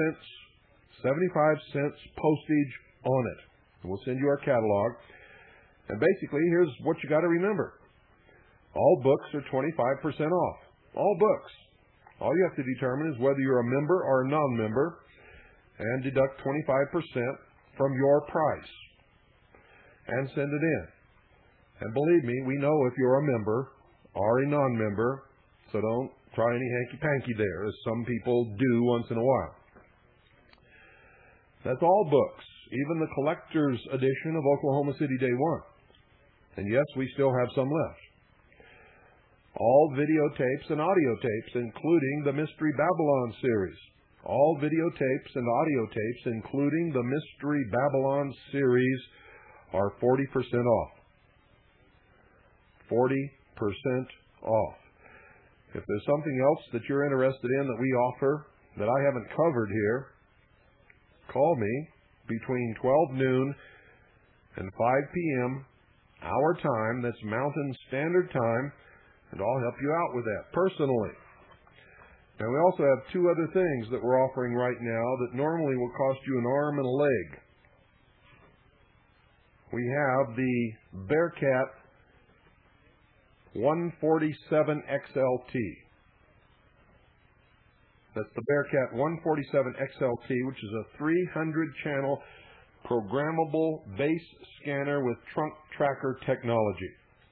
cents postage on it. And we'll send you our catalog. And basically, here's what you got to remember. All books are 25% off. All books. All you have to determine is whether you're a member or a non-member and deduct 25% from your price and send it in. And believe me, we know if you're a member or a non-member, so don't try any hanky-panky there, as some people do once in a while. That's all books, even the collector's edition of Oklahoma City Day One. And yes, we still have some left. All videotapes and audio tapes, including the Mystery Babylon series. All videotapes and audio tapes, including the Mystery Babylon series, are 40% off. 40% off. If there's something else that you're interested in that we offer that I haven't covered here, call me between 12 noon and 5 p.m. our time, that's Mountain Standard Time, and I'll help you out with that personally. Now, we also have two other things that we're offering right now that normally will cost you an arm and a leg. We have the Bearcat 147 XLT. That's the Bearcat 147 XLT, which is a 300-channel programmable base scanner with trunk tracker technology.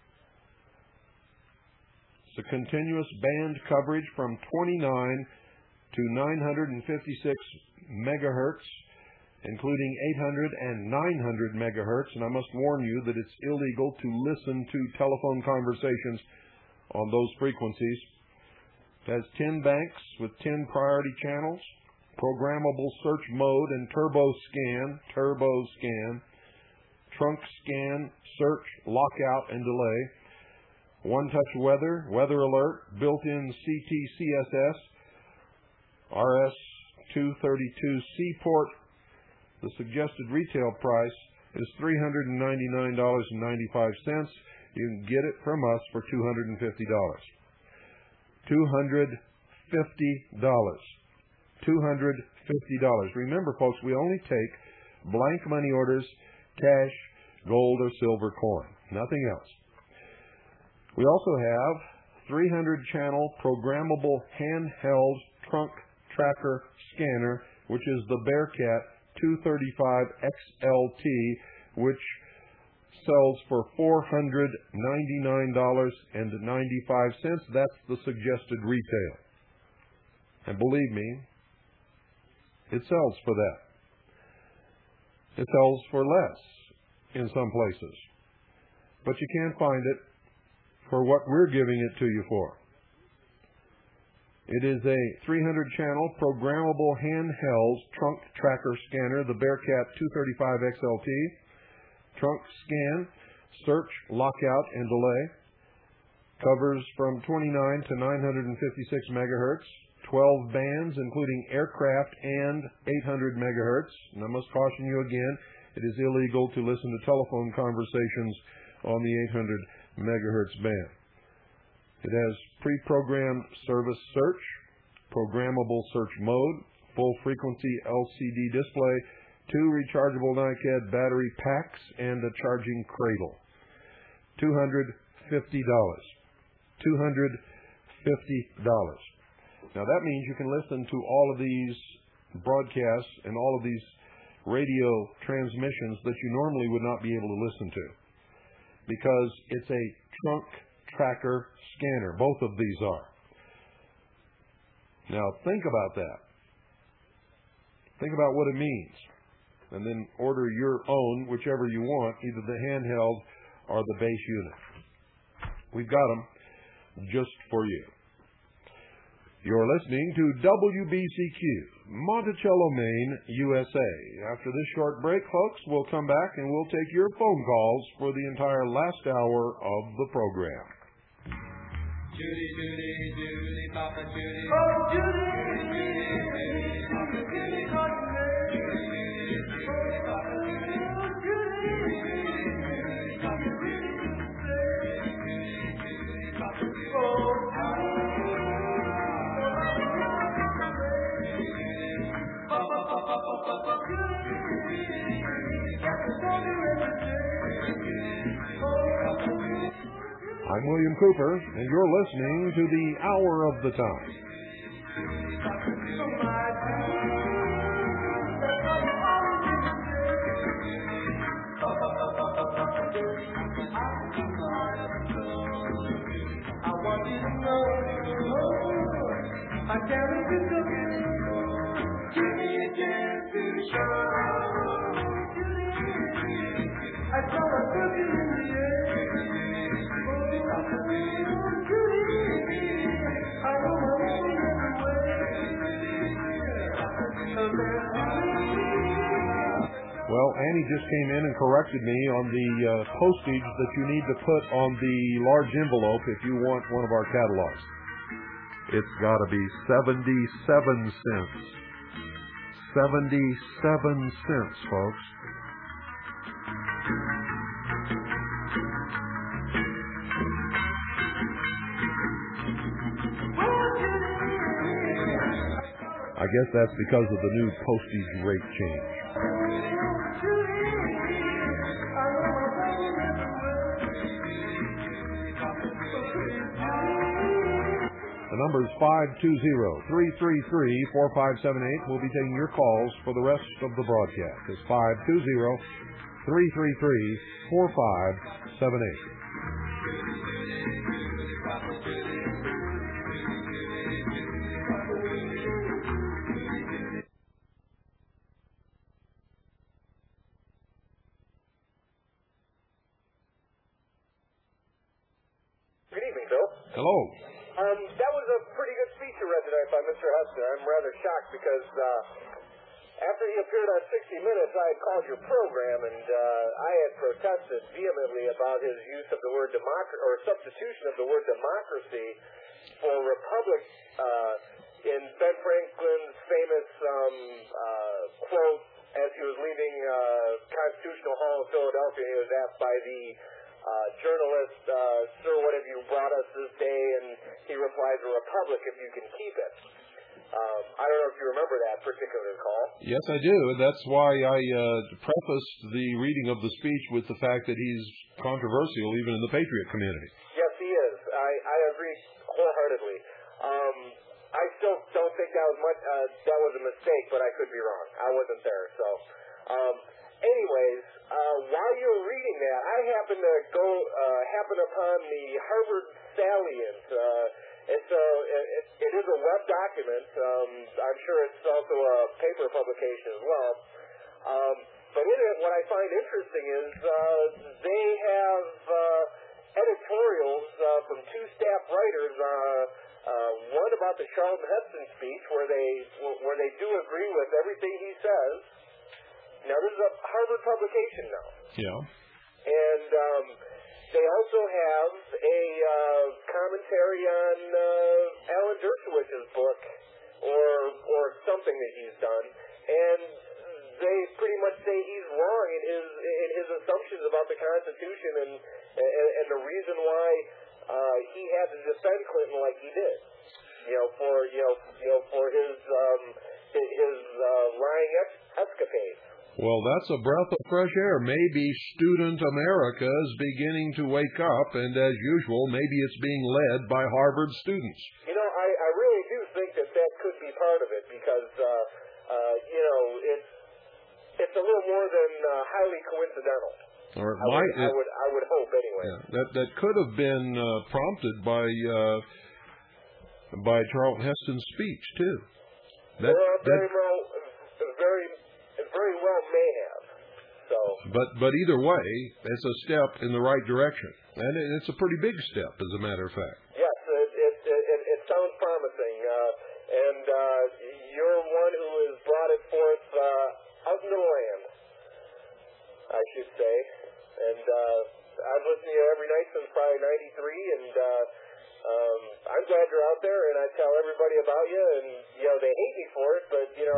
It's a continuous band coverage from 29 to 956 megahertz, including 800 and 900 megahertz, and I must warn you that it's illegal to listen to telephone conversations on those frequencies. It has 10 banks with 10 priority channels, programmable search mode and turbo scan, trunk scan, search, lockout, and delay, one-touch weather, weather alert, built-in CT CSS, RS-232C port. The suggested retail price is $399.95. You can get it from us for $250. $250. Remember, folks, we only take blank money orders, cash, gold, or silver coin. Nothing else. We also have 300-channel programmable handheld trunk tracker scanner, which is the Bearcat 235 XLT, which sells for $499.95. That's the suggested retail. And believe me, it sells for that. It sells for less in some places. But you can't find it for what we're giving it to you for. It is a 300-channel programmable handheld trunk tracker scanner, the Bearcat 235 XLT. Trunk scan, search, lockout, and delay. Covers from 29 to 956 megahertz. 12 bands, including aircraft and 800 megahertz. And I must caution you again, it is illegal to listen to telephone conversations on the 800 megahertz band. It has pre-programmed service search, programmable search mode, full frequency LCD display, 2 rechargeable NiCad battery packs, and a charging cradle. $250. $250. Now that means you can listen to all of these broadcasts and all of these radio transmissions that you normally would not be able to listen to. because it's a trunk tracker scanner. Both of these are. Now, think about that. Think about what it means. And then order your own, whichever you want, either the handheld or the base unit. We've got them just for you. You're listening to WBCQ, Monticello, Maine, USA. After this short break, folks, we'll come back and we'll take your phone calls for the entire last hour of the program. Judy, Judy, Judy, Papa Judy. Oh, Judy, Judy, Judy, Papa Judy, Papa I'm William Cooper, and you're listening to the Hour of the Time. Well, Annie just came in and corrected me on the postage that you need to put on the large envelope if you want one of our catalogs. It's got to be 77 cents. 77 cents, folks. I guess that's because of the new postage rate change. The number is 520-333-4578. We'll be taking your calls for the rest of the broadcast. It's 520-333-4578. Good evening, Bill. Hello. That was a pretty good speech you read tonight by Mr. Hudson. I'm rather shocked because after he appeared on 60 Minutes, I had called your program and I had protested vehemently about his use of the word democracy or substitution of the word democracy for republic in Ben Franklin's famous quote as he was leaving Constitutional Hall in Philadelphia. He was asked by the journalist, sir, what have you brought us this day? And he replies, a republic if you can keep it. I don't know if you remember that particular call. Yes, I do. And that's why I prefaced the reading of the speech with the fact that he's controversial even in the Patriot community. Yes, he is. I agree wholeheartely. I still don't think that was much. That was a mistake, but I could be wrong. I wasn't there. So, anyways, while you were reading that, I happened to happen upon the Harvard Salient. It is a web document. I'm sure it's also a paper publication as well. But in it, what I find interesting is they have editorials from two staff writers. One about the Charlton Heston speech, where they do agree with everything he says. Now, this is a Harvard publication now. Yeah. And they also have a commentary on Alan Dershowitz's book or something that he's done. And they pretty much say he's wrong in his assumptions about the Constitution and the reason why he had to defend Clinton like he did. For his lying escapades. Well, that's a breath of fresh air. Maybe student America is beginning to wake up, and as usual, maybe it's being led by Harvard students. I really do think that could be part of it because, it's a little more than highly coincidental. Or I would hope anyway. Yeah, that could have been prompted by Charlton Heston's speech too. Very well may have. So. But either way, it's a step in the right direction, and it's a pretty big step, as a matter of fact. Yes, it sounds promising, and you're one who has brought it forth out into the land, I should say. And I've listened to you every night since probably '93, and I'm glad you're out there, and I tell everybody about you, and they hate me for it, but hey,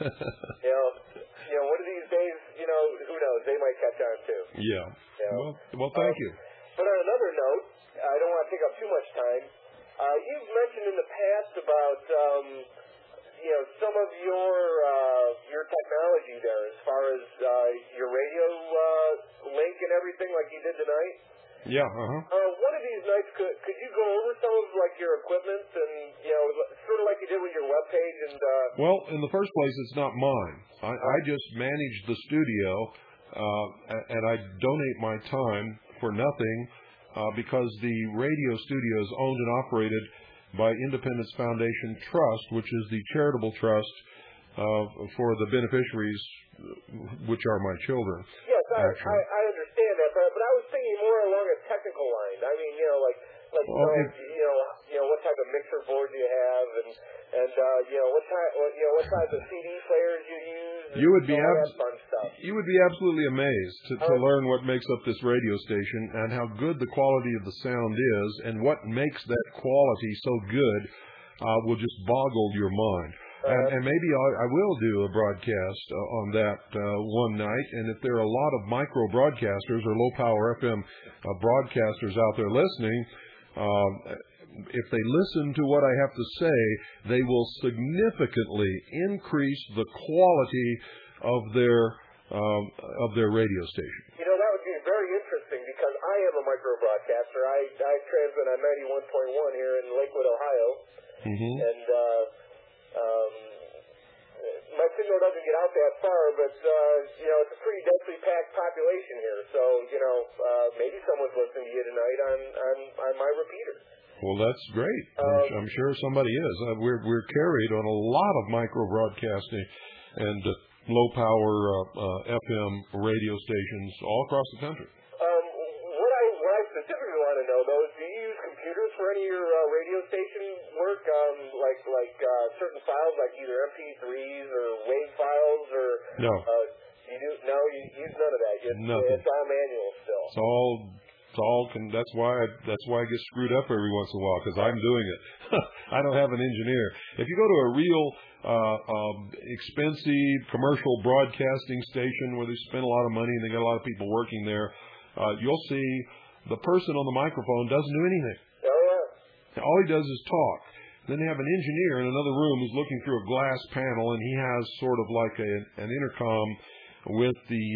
one of these days, who knows? They might catch on too. Yeah. Well, thank you. But on another note, I don't want to take up too much time. You've mentioned in the past about some of your technology there, as far as your radio link and everything, like you did tonight. Yeah. One of these nights, could you go over some of your equipment and sort of like you did with your webpage and? Well, in the first place, it's not mine. I just manage the studio, and I donate my time for nothing because the radio studio is owned and operated by Independence Foundation Trust, which is the charitable trust for the beneficiaries, which are my children. Yes, I understand that, but I was thinking more along a technical line. I mean, what type of mixer board you have, and what type of CD players you use. You would be all that fun stuff. You would be absolutely amazed to learn what makes up this radio station and how good the quality of the sound is, and what makes that quality so good will just boggle your mind. And maybe I will do a broadcast on that one night. And if there are a lot of micro broadcasters or low power FM broadcasters out there listening, if they listen to what I have to say, they will significantly increase the quality of their radio station. That would be very interesting because I am a micro broadcaster. I transmit on 91.1 here in Lakewood, Ohio, and my signal doesn't get out that far, but it's a pretty densely packed population here. So maybe someone's listening to you tonight on my repeater. Well, that's great. I'm sure somebody is. We're carried on a lot of micro broadcasting and low power FM radio stations all across the country. What I specifically want to know though is, do you use computers for any of your radio station work? Like certain files, like either MP3s or WAV files, or no. You use none of that. Nothing. It's all manual still. That's why I get screwed up every once in a while, because I'm doing it. I don't have an engineer. If you go to a real expensive commercial broadcasting station where they spend a lot of money and they got a lot of people working there, you'll see the person on the microphone doesn't do anything. Oh yeah. All he does is talk. Then they have an engineer in another room who's looking through a glass panel, and he has sort of like an intercom with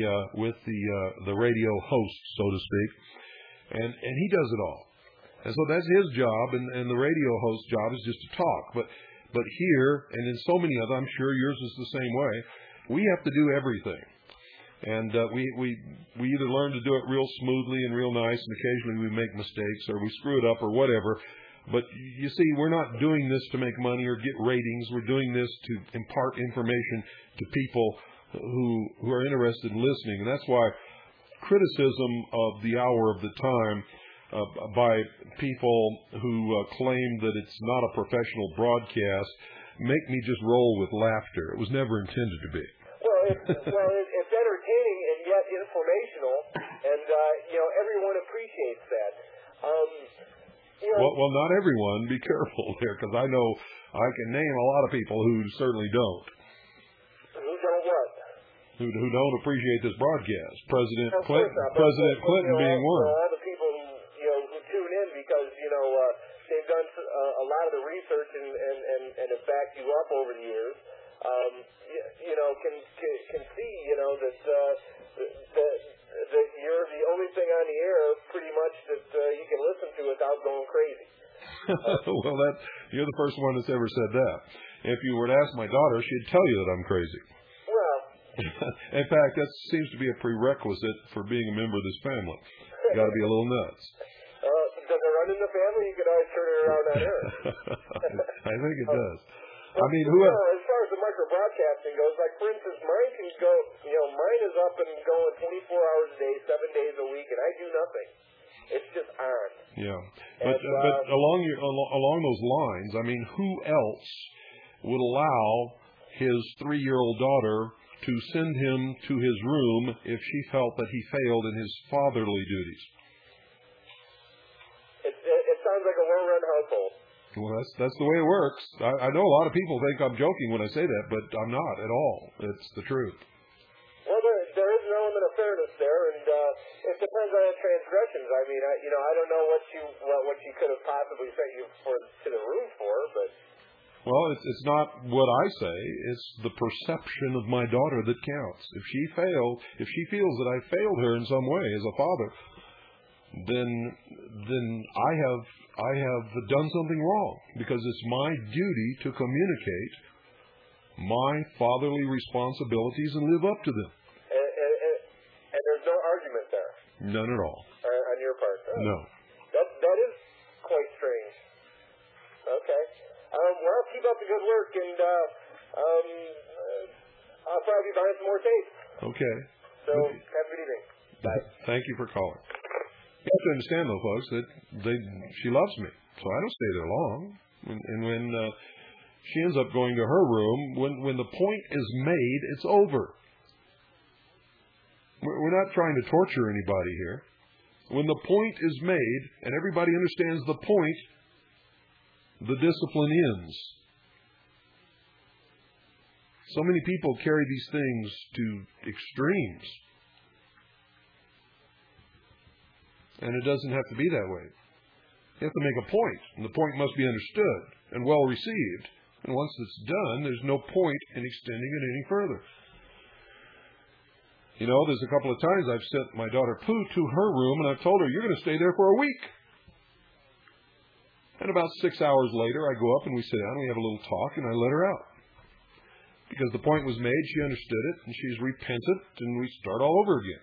the radio host, so to speak. And he does it all. And so that's his job, and the radio host's job is just to talk. But here, and in so many other, I'm sure yours is the same way, we have to do everything. And we either learn to do it real smoothly and real nice, and occasionally we make mistakes, or we screw it up, or whatever. But you see, we're not doing this to make money or get ratings. We're doing this to impart information to people who are interested in listening. And that's why criticism of the hour of the time by people who claim that it's not a professional broadcast make me just roll with laughter. It was never intended to be. Well, it's entertaining and yet informational, and everyone appreciates that. Well, not everyone. Be careful there, because I know I can name a lot of people who certainly don't. Who don't what? Who don't appreciate this broadcast. President Clinton being one. All the people who tune in because they've done a lot of the research and have backed you up over the years. Can see that you're the only thing on the air pretty much that you can listen to without going crazy. Well, you're the first one that's ever said that. If you were to ask my daughter, she'd tell you that I'm crazy. Well, In fact, that seems to be a prerequisite for being a member of this family. You got to be a little nuts. Does it run in the family? You can always turn it around on air. I think it does. Well, I mean, who else? As far as the micro broadcasting goes, like for instance, mine can go. Mine is up and going 24 hours a day, 7 days a week, and I do nothing. It's just on. Yeah, but along those lines, I mean, who else would allow his 3-year-old daughter to send him to his room if she felt that he failed in his fatherly duties? It sounds like a well-run household. Well, that's the way it works. I know a lot of people think I'm joking when I say that, but I'm not at all. It's the truth. Well, there is an element of fairness there, and it depends on the transgressions. I mean, I don't know what you could have possibly sent you to the room for, but. Well, it's not what I say. It's the perception of my daughter that counts. If she feels that I failed her in some way as a father, then I have done something wrong, because it's my duty to communicate my fatherly responsibilities and live up to them. And there's no argument there? None at all. On your part? No. That is quite strange. Okay. Well, keep up the good work, and I'll probably be buying some more tapes. Okay. So, have a good evening. Bye. Thank you for calling. You have to understand, though, folks, that she loves me, so I don't stay there long. And when she ends up going to her room, when the point is made, it's over. We're not trying to torture anybody here. When the point is made and everybody understands the point, the discipline ends. So many people carry these things to extremes. And it doesn't have to be that way. You have to make a point, and the point must be understood and well received. And once it's done, there's no point in extending it any further. There's a couple of times I've sent my daughter Pooh to her room, and I've told her, you're going to stay there for a week. And about 6 hours later, I go up and we sit down, and we have a little talk, and I let her out. Because the point was made, she understood it, and she's repentant, and we start all over again.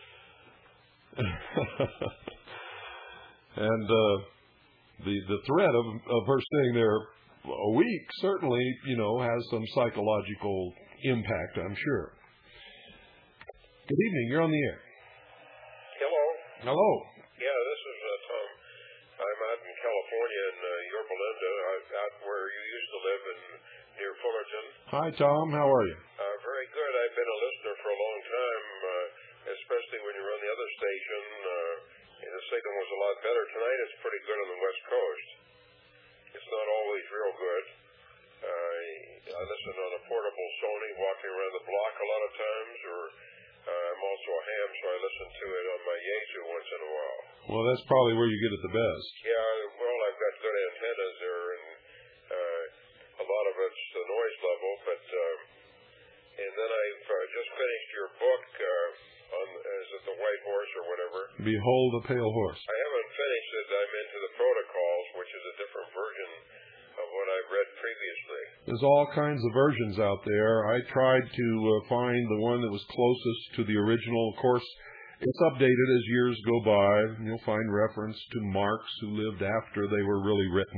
And the threat of her staying there a week certainly, has some psychological impact, I'm sure. Good evening. You're on the air. Hello. Hello. Yeah, this is Tom. I'm out in California in Yorba Linda, out where you used to live near Fullerton. Hi, Tom. How are you? Very good. I've been a listener for a long time, especially when you were on the other station. And the signal was a lot better. Tonight it's pretty good on the West Coast. It's not always real good. I listen on a portable Sony walking around the block a lot of times, or I'm also a ham, so I listen to it on my Yaesu once in a while. Well, that's probably where you get it the best. Yeah, well, I've got good antennas there, and a lot of it's the noise level, but and then I've just finished your book, is it The White Horse or whatever? Behold the Pale Horse. I haven't finished it. I'm into the Protocols, which is a different version of what I've read previously. There's all kinds of versions out there. I tried to find the one that was closest to the original. Of course, it's updated as years go by. You'll find reference to Marx, who lived after they were really written.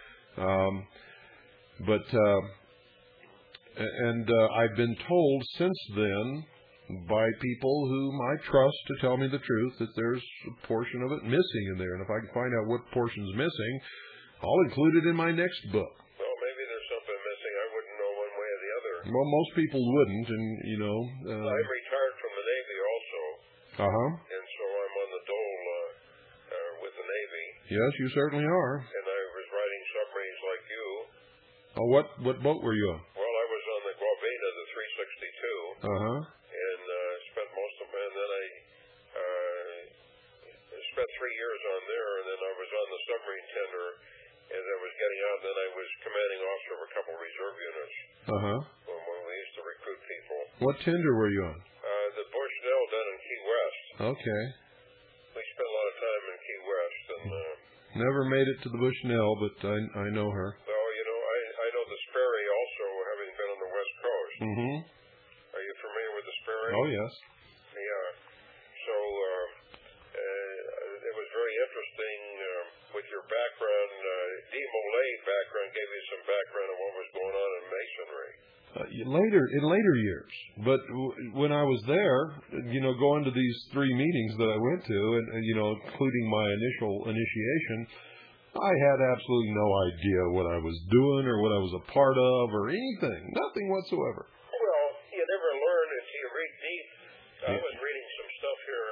I've been told since then by people whom I trust to tell me the truth that there's a portion of it missing in there. And if I can find out what portion's missing, I'll include it in my next book. Well, maybe there's something missing. I wouldn't know one way or the other. Well, most people wouldn't, and I'm retired from the Navy also. And so I'm on the dole with the Navy. Yes, you certainly are. And I was riding submarines like you. Oh, what boat were you on? Well, I was on the Guavina, the 362. And spent most of it. And then I spent 3 years on there, and then I was on the submarine tender as I was getting out. Then I was commanding officer of a couple of reserve units. When we used to recruit people. What tender were you on? The Bushnell down in Key West. Okay. We spent a lot of time in Key West, and never made it to the Bushnell, but I know her. Well, I know the Sperry also, having been on the West Coast. Are you familiar with Oh, yes. Yeah. So it was very interesting with your background. D. Molay background gave you some background on what was going on in Masonry. In later years, but when I was there, going to these 3 meetings that I went to, and including my initial initiation, I had absolutely no idea what I was doing or what I was a part of or anything, nothing whatsoever. Well, you never learn until you read deep. I was reading some stuff here.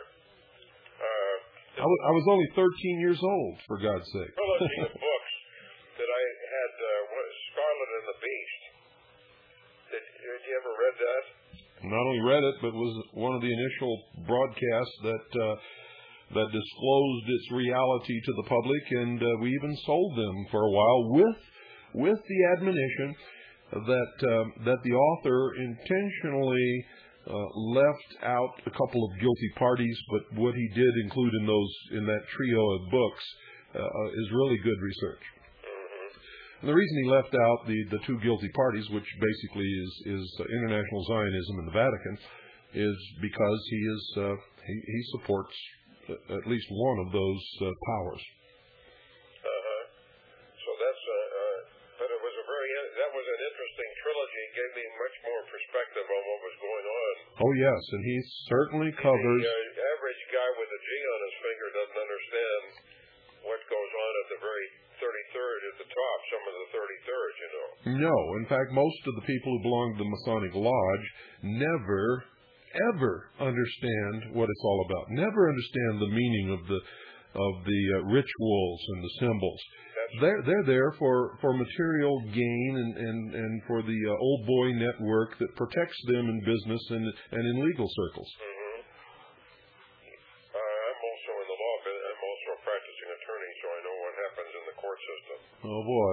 I was only 13 years old, for God's sake. Trilogy of books that I had, Scarlet and the Beast. Did you ever read that? Not only read it, but was one of the initial broadcasts that disclosed its reality to the public, and we even sold them for a while with the admonition that the author intentionally left out a couple of guilty parties, but what he did include in that trio of books is really good research. And the reason he left out the 2 guilty parties, which basically is International Zionism and the Vatican, is because he supports at least one of those powers. So that's but it was that was an interesting trilogy. It gave me much more perspective on what was going on. Oh yes, and he certainly covers. The average guy with a G on his finger doesn't understand what goes on at the very 33rd at the top, some of the 33rd, No, in fact, most of the people who belong to the Masonic Lodge never, ever understand what it's all about. Never understand the meaning of the rituals and the symbols. They're there for material gain and for the old boy network that protects them in business and in legal circles. I'm also in the law, but I'm also a practicing attorney, so I know what happens in the court system. Oh boy.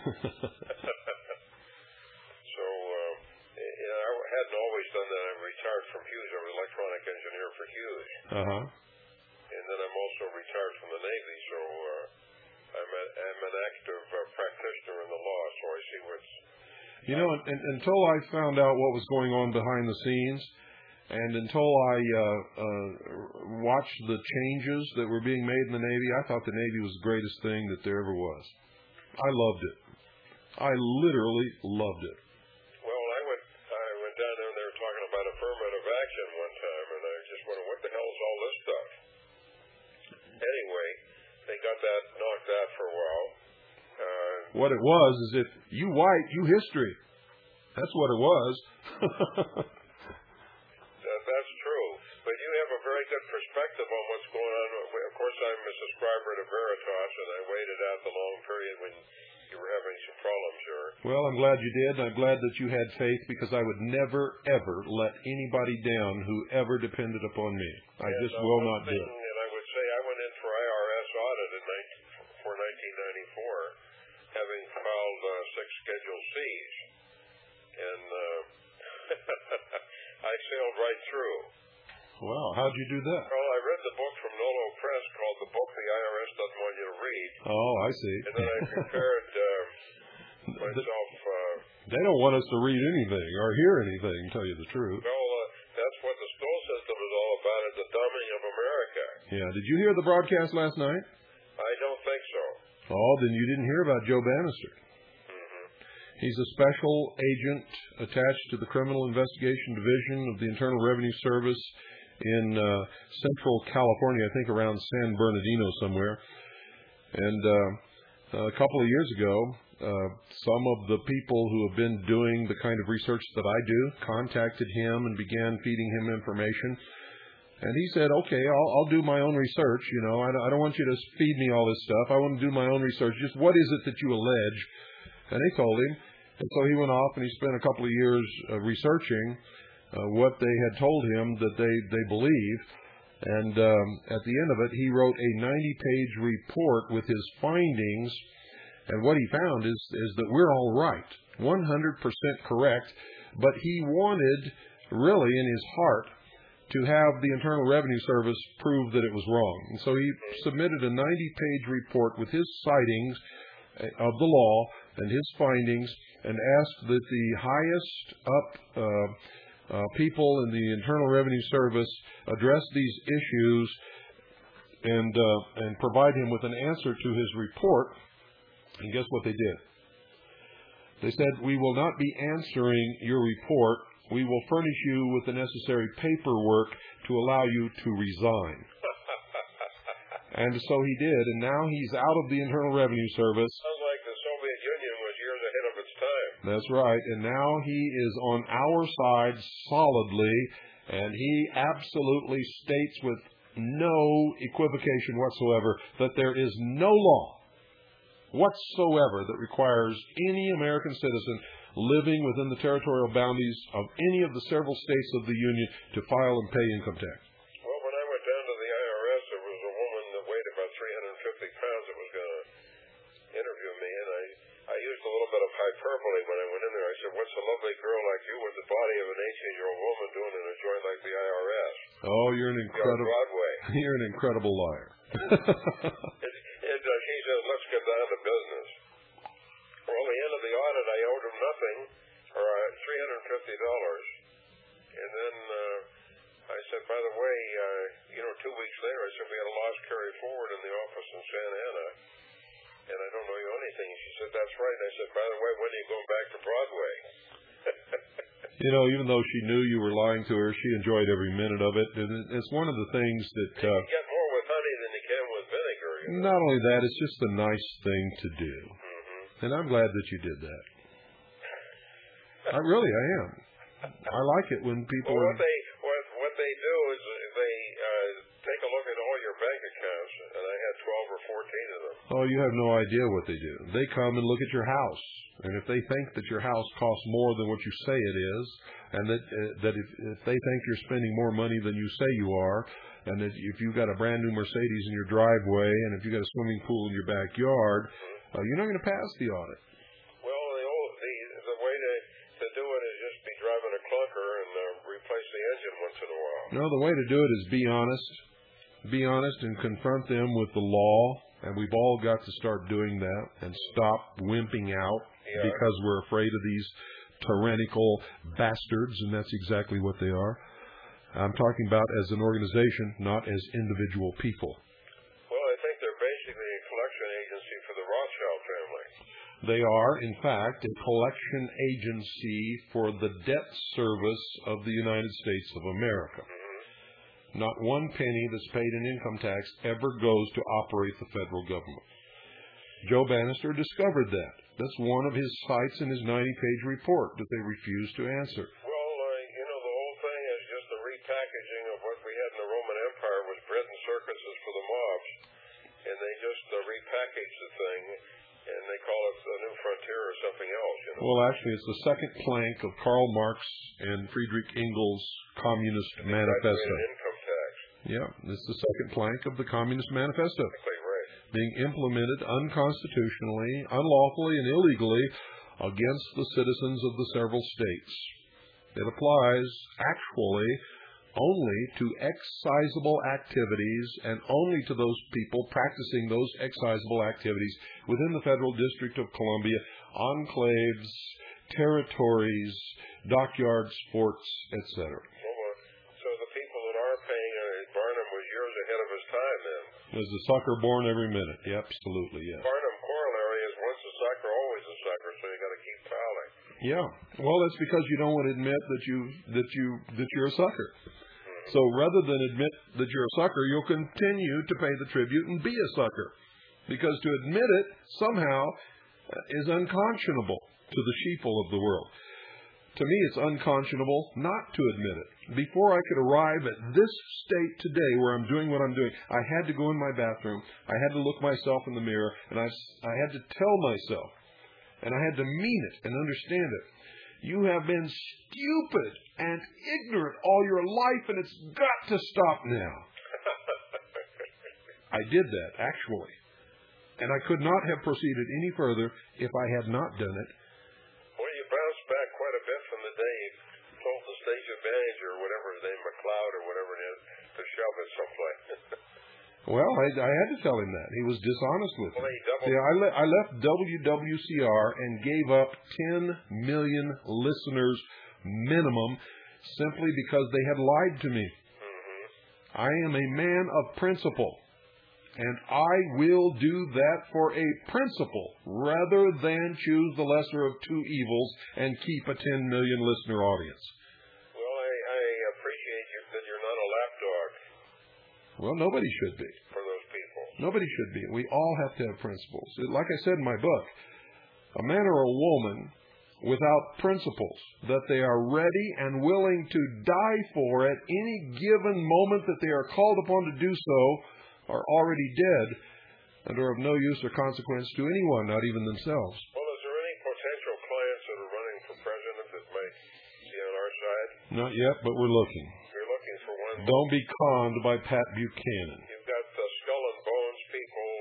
So I hadn't always done that. I'm retired from Hughes. I was electronic engineer for Hughes. And then I'm also retired from the Navy, so I'm an active practitioner in the law, so I see what's... until I found out what was going on behind the scenes, and until I watched the changes that were being made in the Navy, I thought the Navy was the greatest thing that there ever was. I loved it. I literally loved it. Well, I went down there and they were talking about affirmative action one time, and I just wondered, what the hell is all this stuff? Anyway, they got that knocked out for a while. What it was is if you white, you history. That's what it was. That's true. But you have a very good perspective on what's going on. Of course, I'm a subscriber to Veritas, and I waited out the long period when you were having some problems here. Well, I'm glad you did. I'm glad that you had faith, because I would never, ever let anybody down who ever depended upon me. I just will not do it. And I would say I went in for IRS audit for 1994, having filed 6 Schedule Cs. And I sailed right through. Wow, how'd you do that? Well, I read the book from Nolo Press called The Book the IRS Doesn't Want You to Read. Oh, I see. And then I prepared myself... they don't want us to read anything or hear anything, to tell you the truth. Well, that's what the school system is all about, is the dumbing of America. Yeah, did you hear the broadcast last night? I don't think so. Oh, then you didn't hear about Joe Bannister. He's a special agent attached to the Criminal Investigation Division of the Internal Revenue Service in Central California, I think around San Bernardino somewhere. And a couple of years ago, some of the people who have been doing the kind of research that I do contacted him and began feeding him information. And he said, okay, I'll do my own research. I don't want you to feed me all this stuff. I want to do my own research. Just what is it that you allege? And they told him. And so he went off and he spent a couple of years researching what they had told him that they believe. And at the end of it, he wrote a 90-page report with his findings. And what he found is that we're all right, 100% correct. But he wanted, really in his heart, to have the Internal Revenue Service prove that it was wrong. And so he submitted a 90-page report with his citings of the law and his findings, and asked that the highest up people in the Internal Revenue Service address these issues and provide him with an answer to his report. And guess what they did? They said, "We will not be answering your report. We will furnish you with the necessary paperwork to allow you to resign." And so he did, and now he's out of the Internal Revenue Service. Sounds like the Soviet Union was years ahead of its time. That's right, and now he is on our side solidly, and he absolutely states with no equivocation whatsoever that there is no law whatsoever that requires any American citizen living within the territorial boundaries of any of the several states of the Union to file and pay income tax. Well, when I went down to the IRS, there was a woman that weighed about 350 pounds that was going to interview me, and I used a little bit of hyperbole when I went in there. I said, "What's a lovely girl like you with the body of an 18-year-old woman doing in a joint like the IRS?" Oh, you're an incredible Broadway. You're an incredible liar. She said, "Let's get down to business." Well, the end of the audit, I owed him nothing, or $350. And then I said, "By the way, 2 weeks later," I said, "we had a loss carry forward in the office in Santa Ana, and I don't owe you anything." She said, "That's right." And I said, "By the way, when are you going back to Broadway?" Even though she knew you were lying to her, she enjoyed every minute of it. And it's one of the things that... You can get more with honey than you can with vinegar. Not only that, it's just a nice thing to do. Mm-hmm. And I'm glad that you did that. I am. I like it when people... Well, what they do is they take a look at all your bank accounts, and I had 12 or 14 of them. Oh, you have no idea what they do. They come and look at your house. And if they think that your house costs more than what you say it is, and that if they think you're spending more money than you say you are, and that if you've got a brand new Mercedes in your driveway, and if you've got a swimming pool in your backyard, you're not going to pass the audit. Well, the way to do it is just be driving a clunker and replace the engine once in a while. No, the way to do it is be honest. Be honest and confront them with the law, and we've all got to start doing that and stop wimping out because we're afraid of these tyrannical bastards, and that's exactly what they are. I'm talking about as an organization, not as individual people. Well, I think they're basically a collection agency for the Rothschild family. They are, in fact, a collection agency for the debt service of the United States of America. Mm-hmm. Not one penny that's paid in income tax ever goes to operate the federal government. Joe Bannister discovered that. That's one of his cites in his 90-page report that they refused to answer. Well, the whole thing is just the repackaging of what we had in the Roman Empire was bread and circuses for the mobs. And they just repackaged the thing, and they call it the New Frontier or something else. Well, actually, it's the second plank of Karl Marx and Friedrich Engels' Communist Manifesto. Income tax. Yeah, it's the second plank of the Communist Manifesto. Exactly right. Being implemented unconstitutionally, unlawfully, and illegally against the citizens of the several states. It applies, actually, only to excisable activities and only to those people practicing those excisable activities within the Federal District of Columbia, enclaves, territories, dockyard sports, etc. So the people that are paying, Barnum was years ahead of his time then. There's a sucker born every minute. Yeah, absolutely, yeah. Barnum corollary is once a sucker, always a sucker, so you got to keep piling. Yeah. Well, that's because you don't want to admit that you're a sucker. So rather than admit that you're a sucker, you'll continue to pay the tribute and be a sucker. Because to admit it somehow is unconscionable to the sheeple of the world. To me, it's unconscionable not to admit it. Before I could arrive at this state today where I'm doing what I'm doing, I had to go in my bathroom, I had to look myself in the mirror, and I had to tell myself, and I had to mean it and understand it. You have been stupid and ignorant all your life, and it's got to stop now. I did that, actually. And I could not have proceeded any further if I had not done it. Well, you bounced back quite a bit from the day you told the station manager, or whatever his name, McLeod or whatever it is, to shove it someplace. Well, I had to tell him that. He was dishonest with me. See, I left WWCR and gave up 10 million listeners minimum simply because they had lied to me. I am a man of principle, and I will do that for a principle rather than choose the lesser of two evils and keep a 10 million listener audience. Well, I appreciate you that you're not a lapdog Well, nobody should be. for those people. Nobody should be. We all have to have principles. Like I said in my book, a man or a woman without principles that they are ready and willing to die for at any given moment that they are called upon to do so are already dead and are of no use or consequence to anyone, not even themselves. Well, is there any potential clients that are running for president that might be on our side? Not yet, but we're looking. You're looking for one. Don't be conned by Pat Buchanan. You've got Skull and Bones people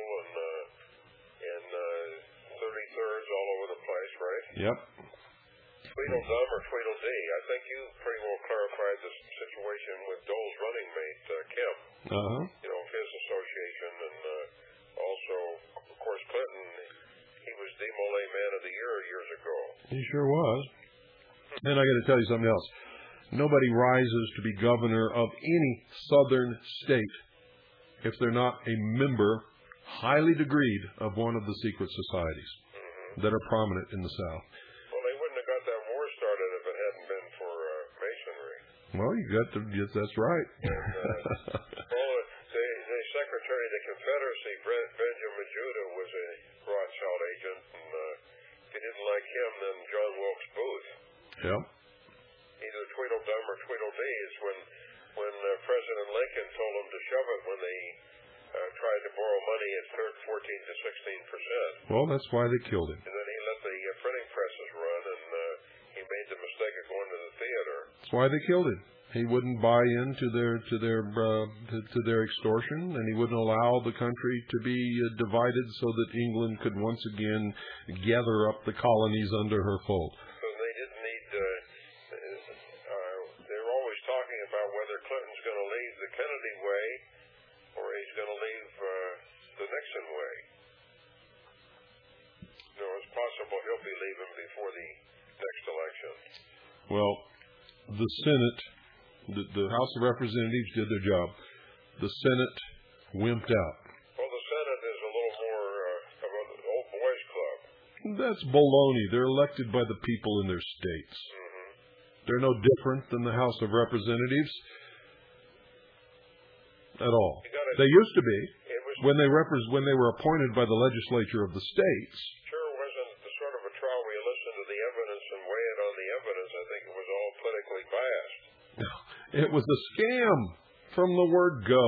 and 33rds all over the place, right? Yep. Tweedledum or Tweedledee. I think you pretty well clarified the situation with Dole's running mate, Kim. Uh-huh. You know, his association, and also, of course, Clinton. He was the Mole Man of the Year years ago. He sure was. And I got to tell you something else. Nobody rises to be governor of any southern state if they're not a member, highly degreed, of one of the secret societies that are prominent in the South. Well, they wouldn't have got that war started if it hadn't been for Masonry. Well, you got to, yes, that's right. Well, the Secretary of the Confederacy, Benjamin Judah, was a Rothschild agent, and if you didn't like him, then John Wilkes Booth. Yep. Either Tweedledum or Tweedledee is when President Lincoln told them to shove it when they tried to borrow money at 14 to 16%. Well, that's why they killed him. And then he let the printing presses run, and he made the mistake of going to the theater. That's why they killed him. He wouldn't buy into their extortion, and he wouldn't allow the country to be divided so that England could once again gather up the colonies under her fold. So they didn't need. They were always talking about whether Clinton's going to leave the Kennedy way or he's going to leave the Nixon way. You know, it's possible he'll be leaving before the next election. Well, the Senate, the House of Representatives did their job. The Senate wimped out. Well, the Senate is a little more of an old boys club. That's baloney. They're elected by the people in their states. They're no different than the House of Representatives at all. They used to be when they were appointed by the legislature of the states. Sure wasn't the sort of a trial where you listen to the evidence and weigh it on the evidence. I think it was all politically biased. It was a scam from the word go.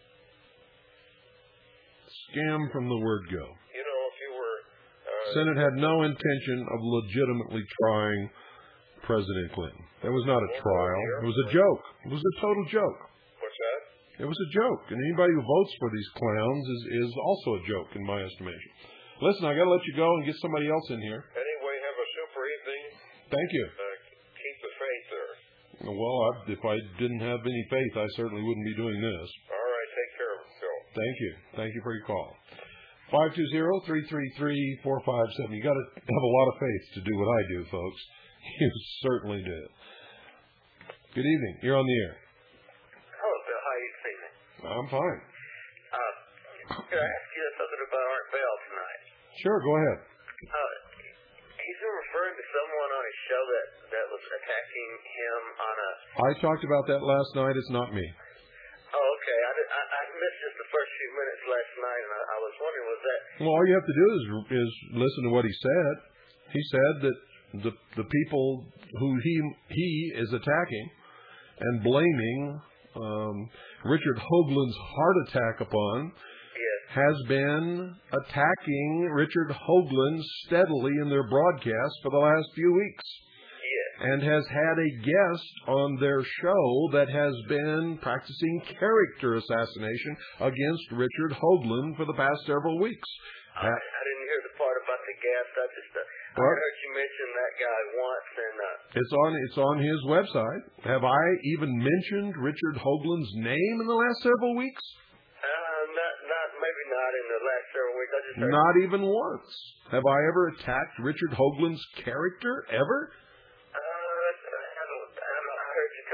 Scam from the word go. You know, if you were... Senate had no intention of legitimately trying President Clinton. It was not a trial. It was a joke. It was a total joke. What's that? It was a joke. And anybody who votes for these clowns is also a joke, in my estimation. Listen, I got to let you go and get somebody else in here. Anyway, have a super evening. Thank you. Keep the faith there. Well, if I didn't have any faith, I certainly wouldn't be doing this. All right, take care of it, Phil. Thank you. Thank you for your call. 520-333-457. You got to have a lot of faith to do what I do, folks. You certainly do. Good evening. You're on the air. Hello, Bill. How are you feeling? I'm fine. Could I ask you something about Art Bell tonight? Sure, go ahead. He's been referring to someone on his show that was attacking him on a... I talked about that last night. It's not me. Oh, okay. I missed just the first few minutes last night, and I was wondering, was that... Well, all you have to do is listen to what he said. He said that the people who he is attacking and blaming Richard Hoagland's heart attack upon has been attacking Richard Hoagland steadily in their broadcast for the last few weeks. And has had a guest on their show that has been practicing character assassination against Richard Hoagland for the past several weeks. I didn't hear the part about the guest. I heard you mention that guy once, and it's on his website. Have I even mentioned Richard Hoagland's name in the last several weeks? Maybe not in the last several weeks. I just heard not even once. Have I ever attacked Richard Hoagland's character ever? I heard you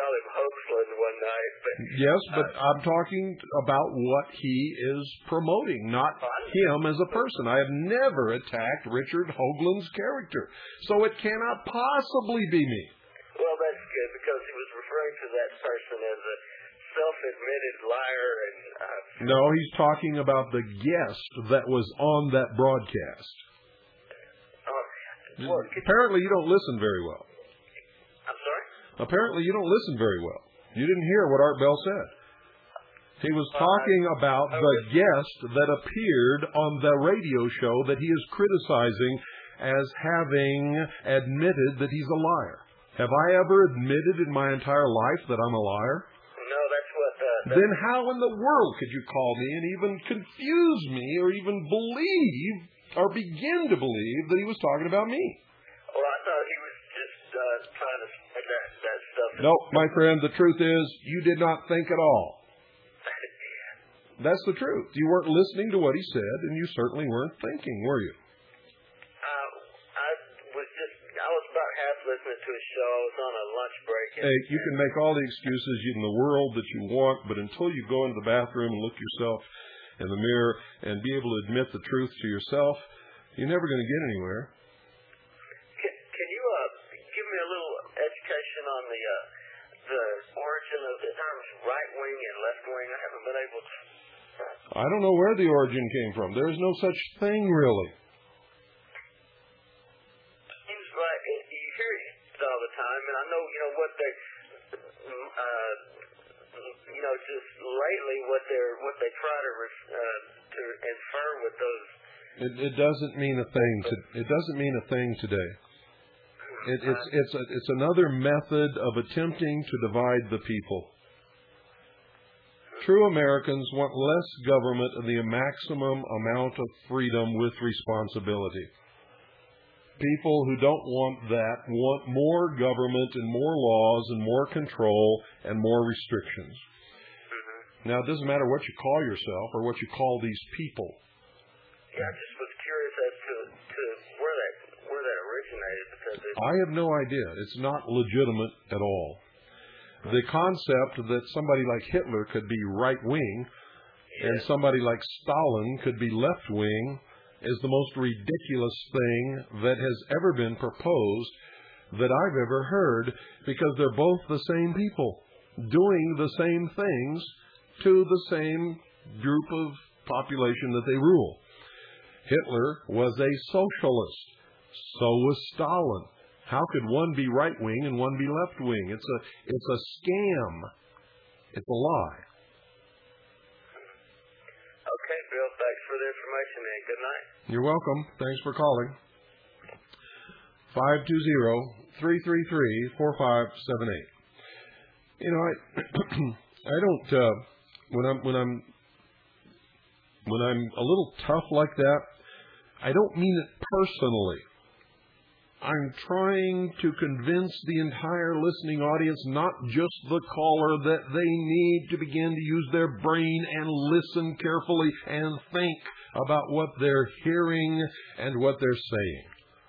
called him Hoaxland one night. But, yes, but I'm talking about what he is promoting, not him as a person. I have never attacked Richard Hoagland's character, so it cannot possibly be me. Well, that's good, because he was referring to that person as a self-admitted liar. And no, he's talking about the guest that was on that broadcast. Apparently you don't listen very well. I'm sorry? Apparently you don't listen very well. You didn't hear what Art Bell said. He was talking about the guest that appeared on the radio show that he is criticizing as having admitted that he's a liar. Have I ever admitted in my entire life that I'm a liar? No, that's what... Then how in the world could you call me and even confuse me or even believe or begin to believe that he was talking about me? Well, I thought he was just trying to spread that stuff. No, my friend, the truth is you did not think at all. That's the truth. You weren't listening to what he said, and you certainly weren't thinking, were you? I was about half listening to his show. I was on a lunch break. Hey, you can make all the excuses in the world that you want, but until you go into the bathroom and look yourself in the mirror and be able to admit the truth to yourself, you're never going to get anywhere. Can you give me a little education on the origin of the terms right wing and left wing? I haven't been able to. I don't know where the origin came from. There is no such thing, really. Seems like you hear it all the time, and I know what they, just lately what they try to infer with those. It doesn't mean a thing. It doesn't mean a thing today. It's another method of attempting to divide the people. True Americans want less government and the maximum amount of freedom with responsibility. People who don't want that want more government and more laws and more control and more restrictions. Now, it doesn't matter what you call yourself or what you call these people. Yeah, I just was curious as to where that originated. Because I have no idea. It's not legitimate at all. The concept that somebody like Hitler could be right-wing and somebody like Stalin could be left-wing is the most ridiculous thing that has ever been proposed that I've ever heard, because they're both the same people doing the same things to the same group of population that they rule. Hitler was a socialist. So was Stalin. How could one be right-wing and one be left-wing? It's a scam. It's a lie. Okay, Bill, thanks for the information, and good night. You're welcome. Thanks for calling. 520-333-4578. You know, I don't when I'm a little tough like that, I don't mean it personally. I'm trying to convince the entire listening audience, not just the caller, that they need to begin to use their brain and listen carefully and think about what they're hearing and what they're saying.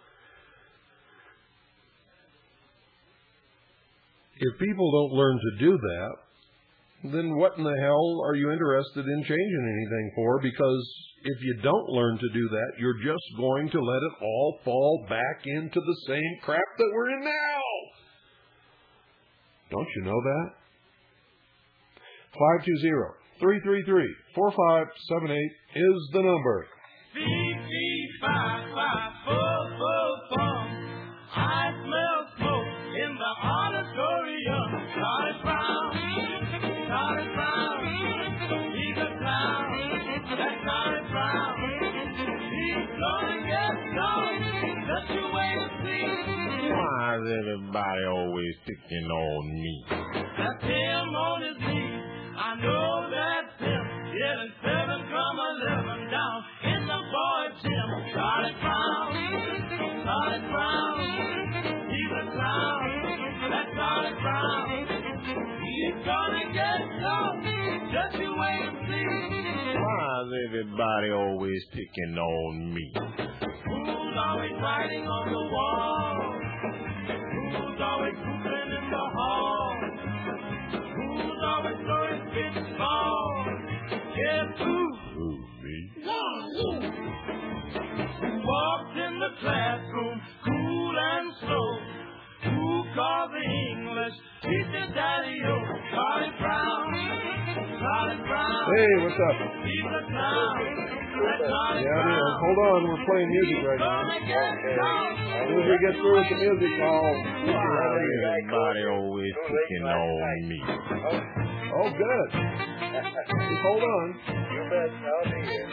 If people don't learn to do that, then what in the hell are you interested in changing anything for? Because if you don't learn to do that, you're just going to let it all fall back into the same crap that we're in now. Don't you know that? 520-333-4578 is the number. I smell smoke in the auditorium. Charlie Brown, he's a clown. That's Charlie Brown. He's gonna get gone. Just you wait and see. Why is everybody always picking on me? That's him on his knees. I know that's him. Getting 7 from 11 down in the boys' gym. Charlie Brown, Charlie Brown. He's a clown. That's Charlie Brown. He's gonna get gone. Just you wait and see. Why is everybody always picking on me? Who's always writing on the wall? Who's always pooping in the hall? the glorious big ball. Guess who? Who, me? Walked in the classroom, cool and slow. Who called the English teacher Daddy-O? Charlie Brown. Charlie Brown. Hey, what's up? He's a clown. That's Charlie Yeah, it Brown. is. Hold on, we're playing music right now. Gonna get down. As soon as we get through with the music, I'll put you right in. Everybody always picking on me. Oh, good. Just hold on. You bet. I'll be here.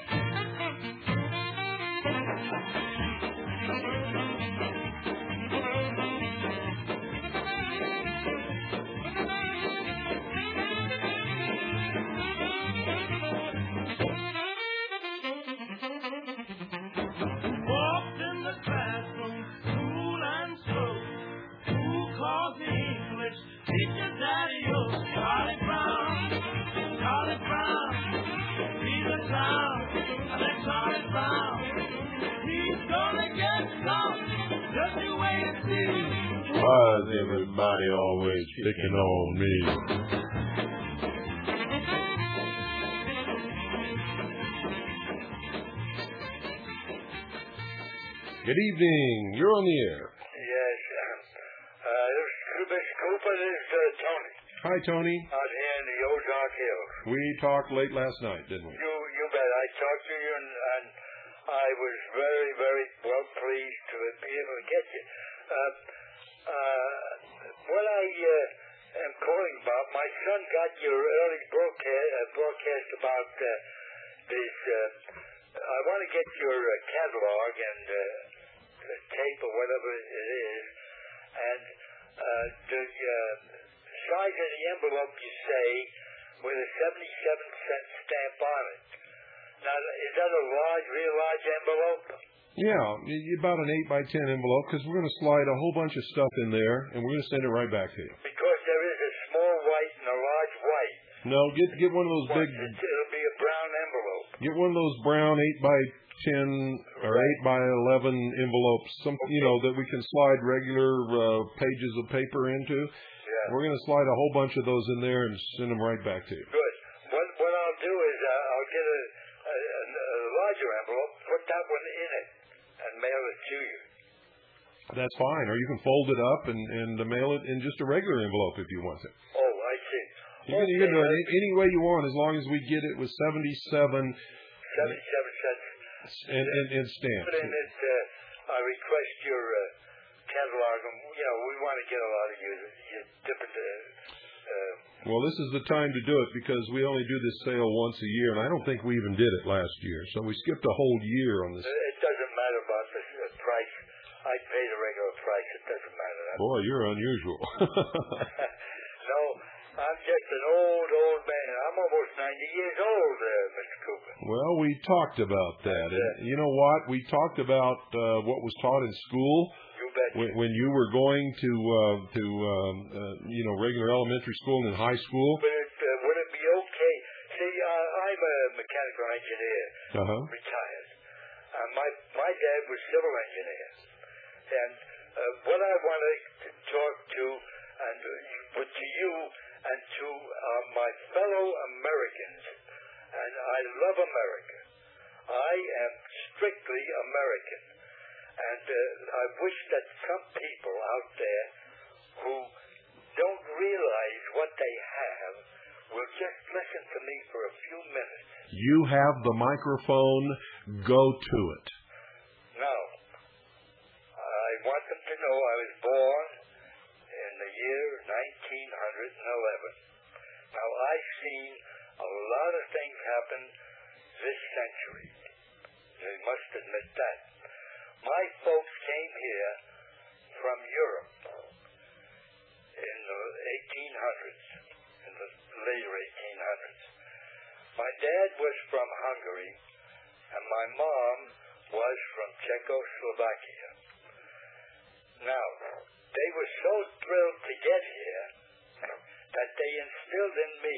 Walked in the classroom, cool and slow. Who calls the English teacher Daddy-O? Charlie Brown. Charlie Brown. He's a clown. That's Charlie Brown. He's gonna get some. Just you wait and see. Why's everybody always picking on me? Good evening. You're on the air. Yes. Mr. Cooper, this is Tony Hi, Tony. out here in the Ozark Hills. We talked late last night, didn't we? You bet. I talked to you, and I was very, very well pleased to be able to get you. What I am calling about, my son got your early broadcast about this. I want to get your catalog and tape or whatever it is, and the size of the envelope you say with a 77-cent stamp on it. Now, is that a real large envelope? Yeah, about an 8 by 10 envelope, because we're going to slide a whole bunch of stuff in there, and we're going to send it right back to you. Because there is a small white and a large white. No, get one of those big. It'll be a brown envelope. Get one of those brown 8 by 10 or 8 by 11 envelopes, that we can slide regular pages of paper into. Yeah. We're going to slide a whole bunch of those in there and send them right back to you. Good. What I'll do is I'll get a larger envelope, put that one in it, and mail it to you. That's fine. Or you can fold it up and mail it in just a regular envelope if you want to. Oh, I see. You can do it any way you want, as long as we get it with 77 cents. And stamps. Put in it, I request your catalog. We want to get a lot of your different. Well, this is the time to do it because we only do this sale once a year, and I don't think we even did it last year. So we skipped a whole year on this. It doesn't matter about the price. I pay the regular price. It doesn't matter. Boy, you're unusual. No, I'm just an old man. I'm almost 90 years old, Mr. Cooper. Well, we talked about that. And you know what? We talked about what was taught in school. You bet. When you were going to regular elementary school and high school. But would it be okay? See, I'm a mechanical engineer, retired. My dad was civil engineer. And what I want to talk to you and to my fellow Americans, and I love America. I am strictly American. And I wish that some people out there who don't realize what they have will just listen to me for a few minutes. You have the microphone. Go to it. Now, I want them to know I was born in the year 1911. Now, I've seen a lot of things happen this century. They must admit that. My folks came here from Europe in the 1800s, in the later 1800s. My dad was from Hungary, and my mom was from Czechoslovakia. Now, they were so thrilled to get here that they instilled in me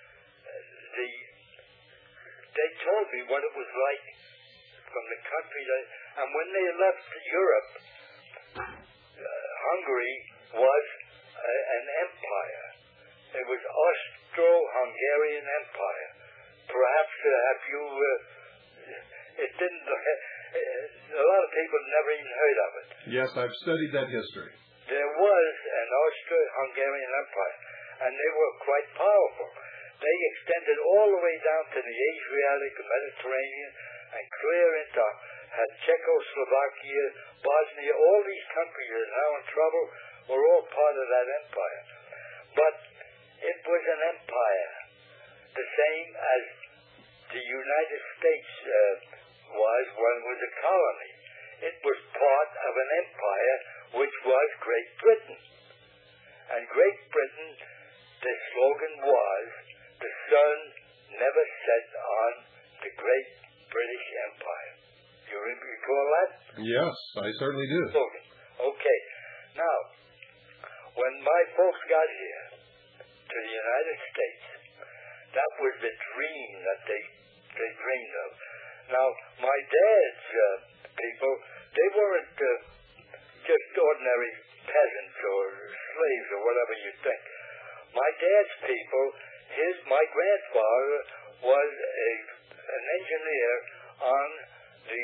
they told me what it was like from the country. And when they left Europe, Hungary was an empire. It was Austro-Hungarian Empire. Perhaps have you? It didn't. A lot of people never even heard of it. Yes, I've studied that history. There was an Austro-Hungarian Empire, and they were quite powerful. They extended all the way down to the Adriatic, Mediterranean, and clear into Czechoslovakia, Bosnia. All these countries that are now in trouble were all part of that empire. But it was an empire, the same as the United States was when it was a colony. It was part of an empire which was Great Britain. And Great Britain, the slogan was, the sun never set on the great British Empire. You recall that? Yes, I certainly do. Slogan. Okay. Now, when my folks got here to the United States, that was the dream that they dreamed of. Now, my dad's people, they weren't just ordinary peasants or slaves or whatever you think. My dad's people, my grandfather was an engineer on the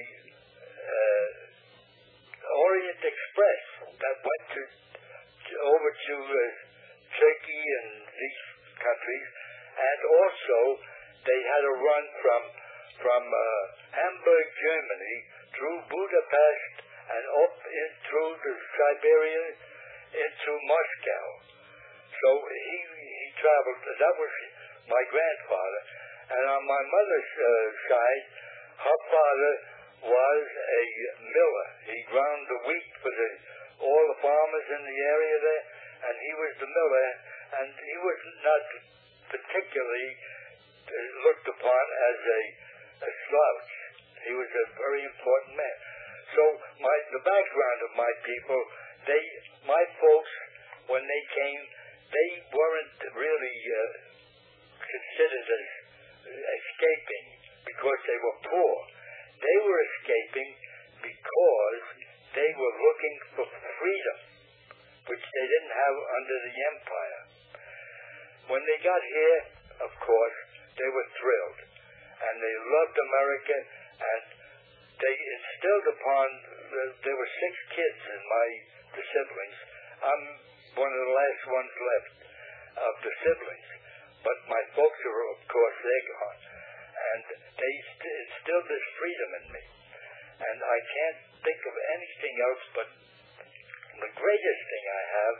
Orient Express that went over to Turkey and these countries, and also they had a run from Hamburg, Germany, through Budapest and up in through the Siberia into Moscow. So he traveled. That was my grandfather. And on my mother's side, her father was a miller. He ground the wheat for all the farmers in the area there, and he was the miller, and he was not particularly looked upon as a slouch. He was a very important man. So the background of my people, my folks, when they came, they weren't really considered as escaping because they were poor. They were escaping because they were looking for freedom, which they didn't have under the empire. When they got here, of course, they were thrilled, and they loved America, and they instilled upon, there were 6 kids in the siblings. I'm one of the last ones left of the siblings, but my folks are, of course, they're gone, and they instilled this freedom in me, and I can't think of anything else, but the greatest thing I have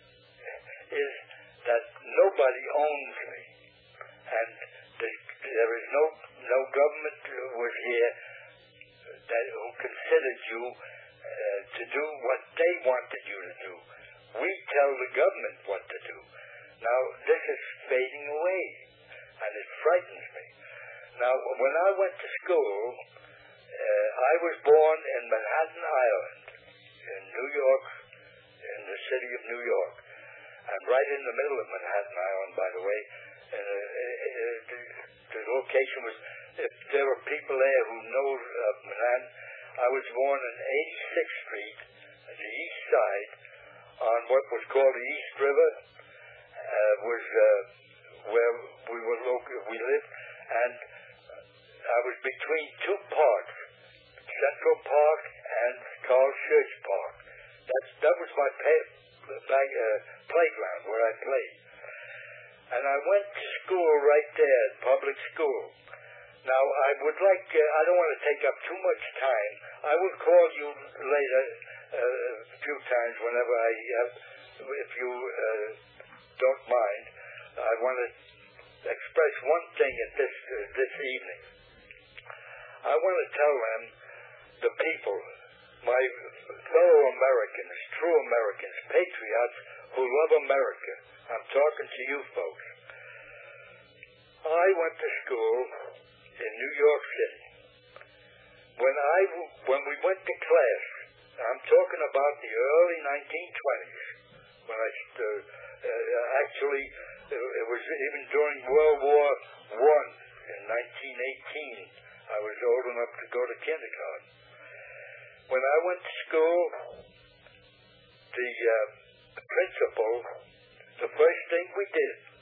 is that nobody owns me, and there is no government was here who considered you to do what they wanted you to do. We tell the government what to do. Now, this is fading away, and it frightens me. Now, when I went to school, I was born in Manhattan Island, in New York, in the city of New York. And right in the middle of Manhattan Island, by the way, the location was, if there were people there who know Manhattan, I was born on 86th Street, at the east side, on what was called the East River, was where we lived, and I was between 2 parks, Central Park and Carl Church Park. That was my playground where I played. And I went to school right there, public school. Now, I would like, I don't want to take up too much time. I will call you later a few times whenever I have, if you don't mind. I want to express one thing at this evening. I want to tell them, the people, my fellow Americans, true Americans, patriots who love America. I'm talking to you folks. I went to school in New York City. When we went to class, I'm talking about the early 1920s, when actually, it was even during World War I in 1918, I was old enough to go to kindergarten. When I went to school, the principal, the first thing we did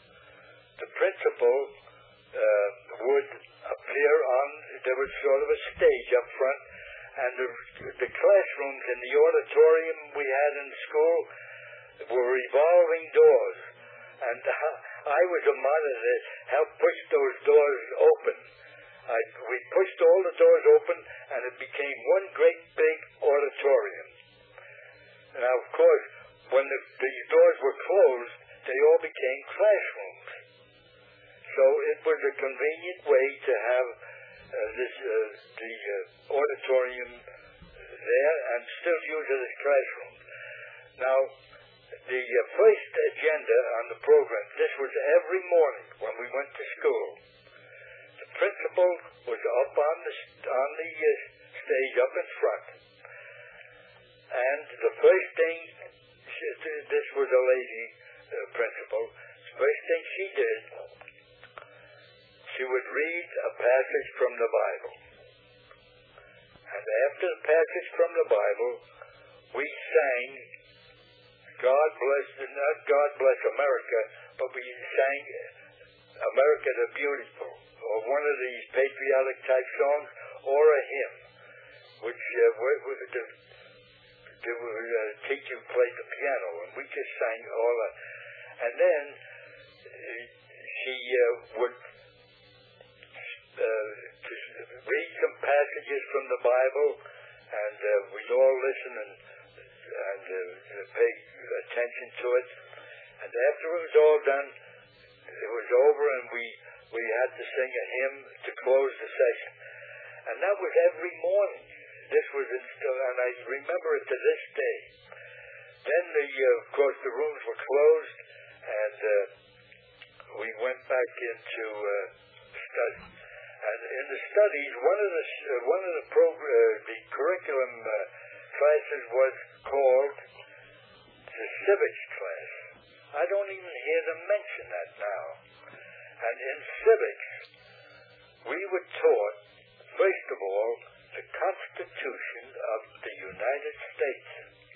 the principal would appear on, there was sort of a stage up front, and the classrooms in the auditorium we had in school were revolving doors. And I was a monitor that helped push those doors open. We pushed all the doors open, and it became one great big auditorium. Now, of course, when the doors were closed, they all became classrooms. So it was a convenient way to have the auditorium there and still use it as classrooms. Now, the first agenda on the program, this was every morning when we went to school. The principal was up on the stage up in front. And the first thing, this was a lady principal, the first thing she did, she would read a passage from the Bible. And after the passage from the Bible, we sang God Bless America, but we sang America the Beautiful, or one of these patriotic type songs, or a hymn, which the teacher played the piano, and we just sang all that. And then she would read some passages from the Bible, and we'd all listen and pay attention to it. And after it was all done, it was over, and we had to sing a hymn to close the session. And that was every morning. This was instilled, and I remember it to this day. Then of course, the rooms were closed, and we went back into study. And in the studies, one of the curriculum classes was called the civics class. I don't even hear them mention that now. And in civics, we were taught, first of all, the Constitution of the United States.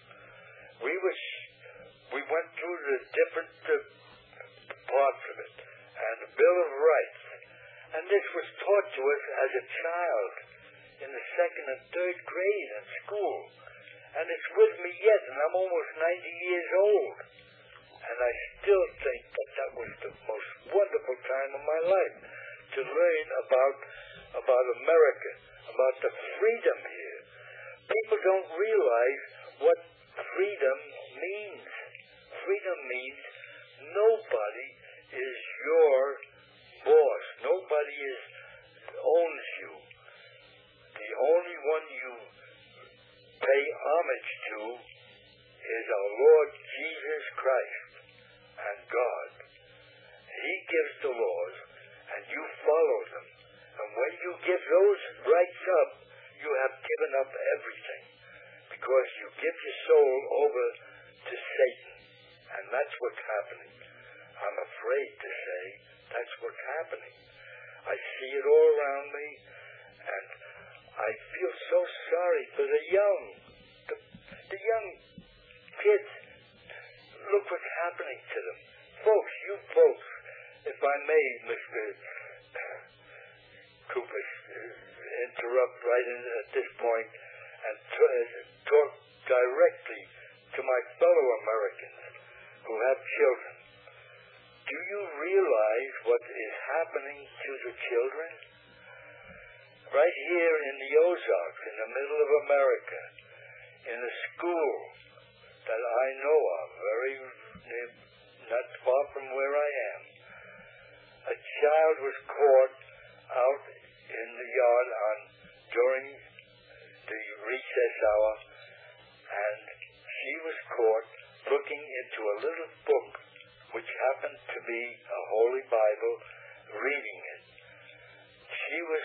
We went through the different parts of it, and the Bill of Rights. And this was taught to us as a child in the second and third grade in school. And it's with me yet, and I'm almost 90 years old. And I still think that was the most wonderful time of my life, to learn about America, about the freedom here. People don't realize what freedom means. Freedom means nobody is your boss. Nobody owns you. The only one you pay homage to is our Lord Jesus Christ and God. He gives the laws, and you follow them. And when you give those rights up, you have given up everything, because you give your soul over to Satan. And that's what's happening. I'm afraid to say that's what's happening. I see it all around me, and I feel so sorry for the young kids. Look what's happening to them. Folks, you folks, if I may, Mr. Cooper, interrupt right at this point and talk directly to my fellow Americans who have children. Do you realize what is happening to the children? Right here in the Ozarks, in the middle of America, in a school that I know of, not far from where I am, a child was caught out in the yard during the recess hour, and she was caught looking into a little book which happened to be a Holy Bible, reading it. She was,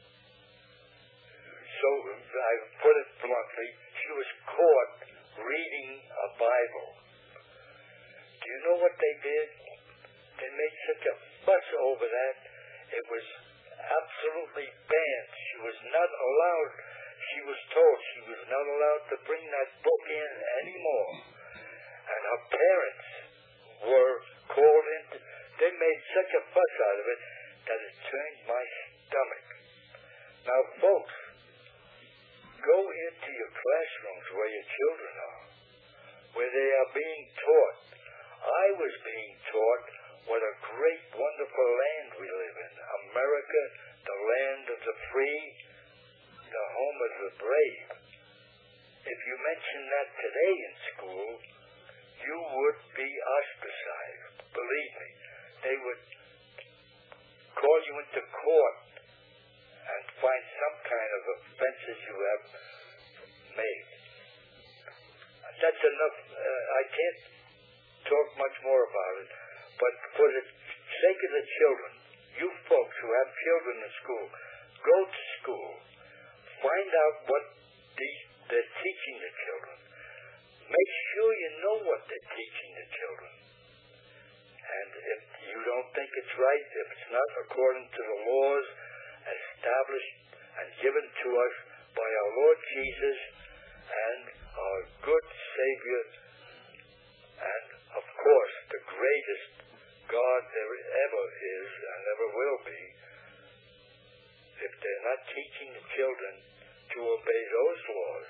so I put it bluntly, she was caught reading a Bible. Do you know what they did? They made such a fuss over that. It was absolutely banned. She was not allowed, she was told she was not allowed to bring that book in anymore. And her parents were called in They made such a fuss out of it that it turned my stomach. Now, folks, go into your classrooms where your children are, where they are being taught. I was being taught what a great, wonderful land we live in. America, the land of the free, the home of the brave. If you mention that today in school, you would be ostracized. Believe me, they would call you into court and find some kind of offenses you have made. That's enough. I can't talk much more about it, but for the sake of the children, you folks who have children in school, go to school, find out what they're teaching the children. Make sure you know what they're teaching the children. And if you don't think it's right, if it's not according to the laws established and given to us by our Lord Jesus and our good Savior, and of course the greatest God there ever is and ever will be, if they're not teaching the children to obey those laws,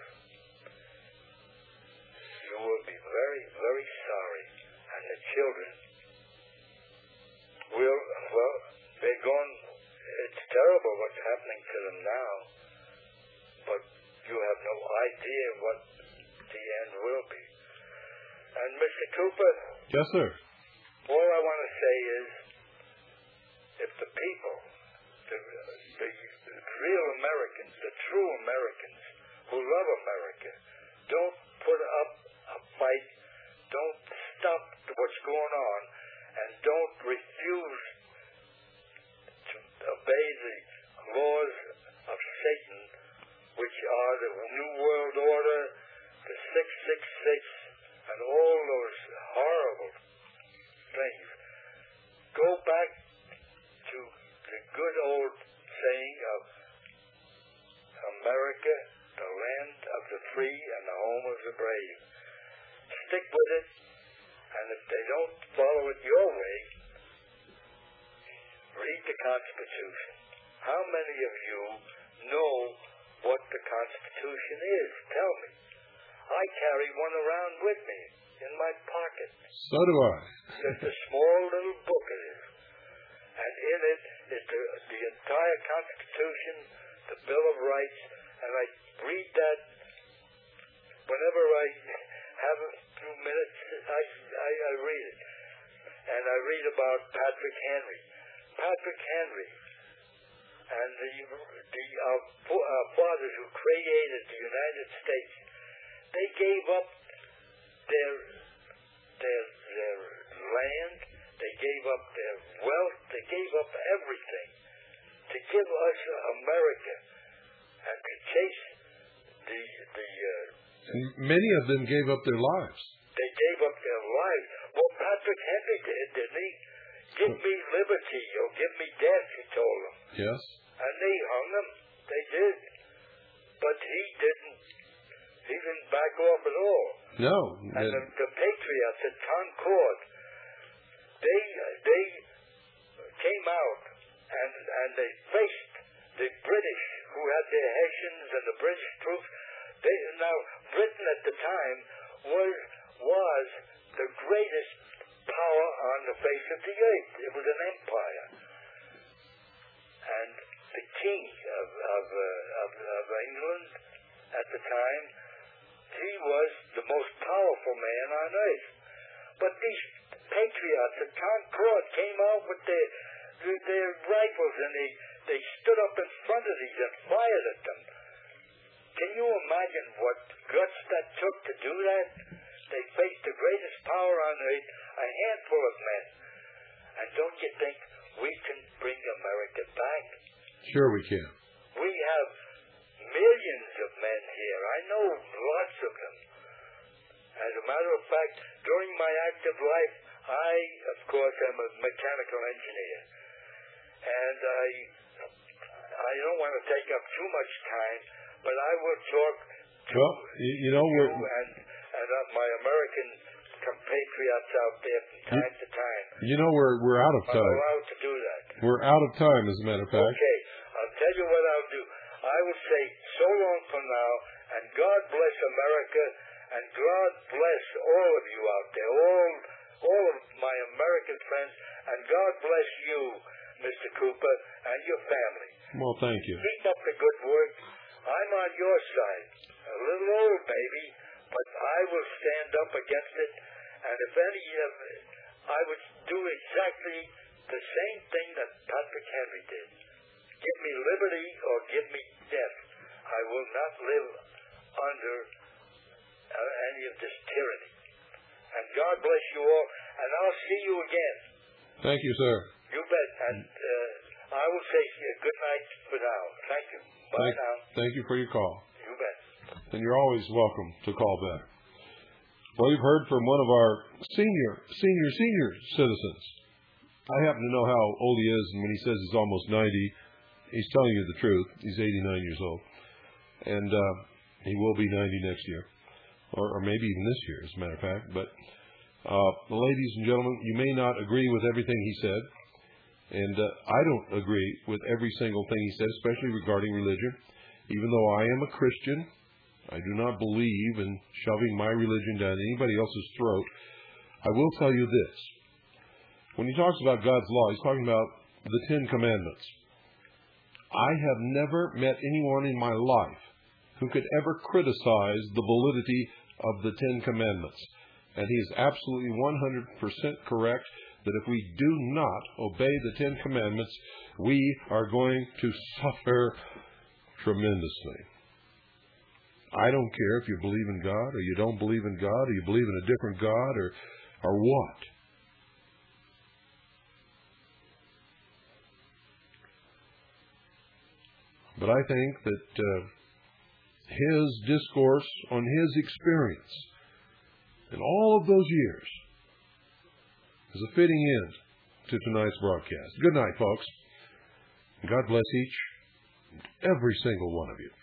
you will be very, very sorry. And the children will, well, they're going, it's terrible what's happening to them now, but you have no idea what the end will be. And Mr. Cooper? Yes, sir. All I want to say is, if the people, the real Americans, the true Americans who love America, don't put up a fight, don't stop what's going on, and don't refuse to obey the laws of Satan, which are the New World Order, the 666, and all those horrible things. Go back to the good old saying of America, the land of the free and the home of the brave. Stick with it, and if they don't follow it your way, read the Constitution. How many of you know what the Constitution is? Tell me. I carry one around with me in my pocket. So do I. Just a small little book it is. And in it is the entire Constitution, the Bill of Rights, and I read that whenever I have a few minutes, I read it. And I read about Patrick Henry. Patrick Henry and the fathers who created the United States, they gave up their land, they gave up their wealth, they gave up everything to give us America and to chase many of them gave up their lives. They gave up their lives. Well, Patrick Henry did, didn't he? Give me liberty or give me death, he told them. Yes. And they hung him. They did. But he didn't back off at all. No. And the patriots at Concord, they came out and they faced the British who had their Hessians and the British troops. Now, Britain at the time was the greatest power on the face of the earth. It was an empire. And the king of England at the time, he was the most powerful man on earth. But these patriots at Concord came out with their rifles and they stood up in front of these and fired at them. Can you imagine what guts that took to do that? They faced the greatest power on earth, a handful of men. And don't you think we can bring America back? Sure we can. We have millions of men here. I know lots of them. As a matter of fact, during my active life, I, of course, am a mechanical engineer. And I don't want to take up too much time, but I will talk to you know, and my American compatriots out there from time to time. You know, we're out of I'm time. allowed to do that. We're out of time, as a matter of fact. Okay, I'll tell you what I'll do. I will say so long from now, and God bless America, and God bless all of you out there, all of my American friends, and God bless you, Mr. Cooper, and your family. Well, thank you. Keep up the good work. I'm on your side. A little old, maybe, but I will stand up against it, and if any of I would do exactly the same thing that Patrick Henry did. Give me liberty or give me death. I will not live under any of this tyranny. And God bless you all, and I'll see you again. Thank you, sir. You bet. And I will say good night for now. Thank you. Bye now. Thank you for your call. You bet. And you're always welcome to call back. Well, you've heard from one of our senior citizens. I happen to know how old he is, and when he says he's almost 90, he's telling you the truth. He's 89 years old. And he will be 90 next year, or maybe even this year, as a matter of fact. But ladies and gentlemen, you may not agree with everything he said, and I don't agree with every single thing he said, especially regarding religion. Even though I am a Christian, I do not believe in shoving my religion down anybody else's throat. I will tell you this. When he talks about God's law, he's talking about the Ten Commandments. I have never met anyone in my life who could ever criticize the validity of the Ten Commandments. And he is absolutely 100% correct that if we do not obey the Ten Commandments, we are going to suffer tremendously. I don't care if you believe in God or you don't believe in God or you believe in a different God or what. But I think that his discourse on his experience in all of those years is a fitting end to tonight's broadcast. Good night, folks. God bless each and every single one of you.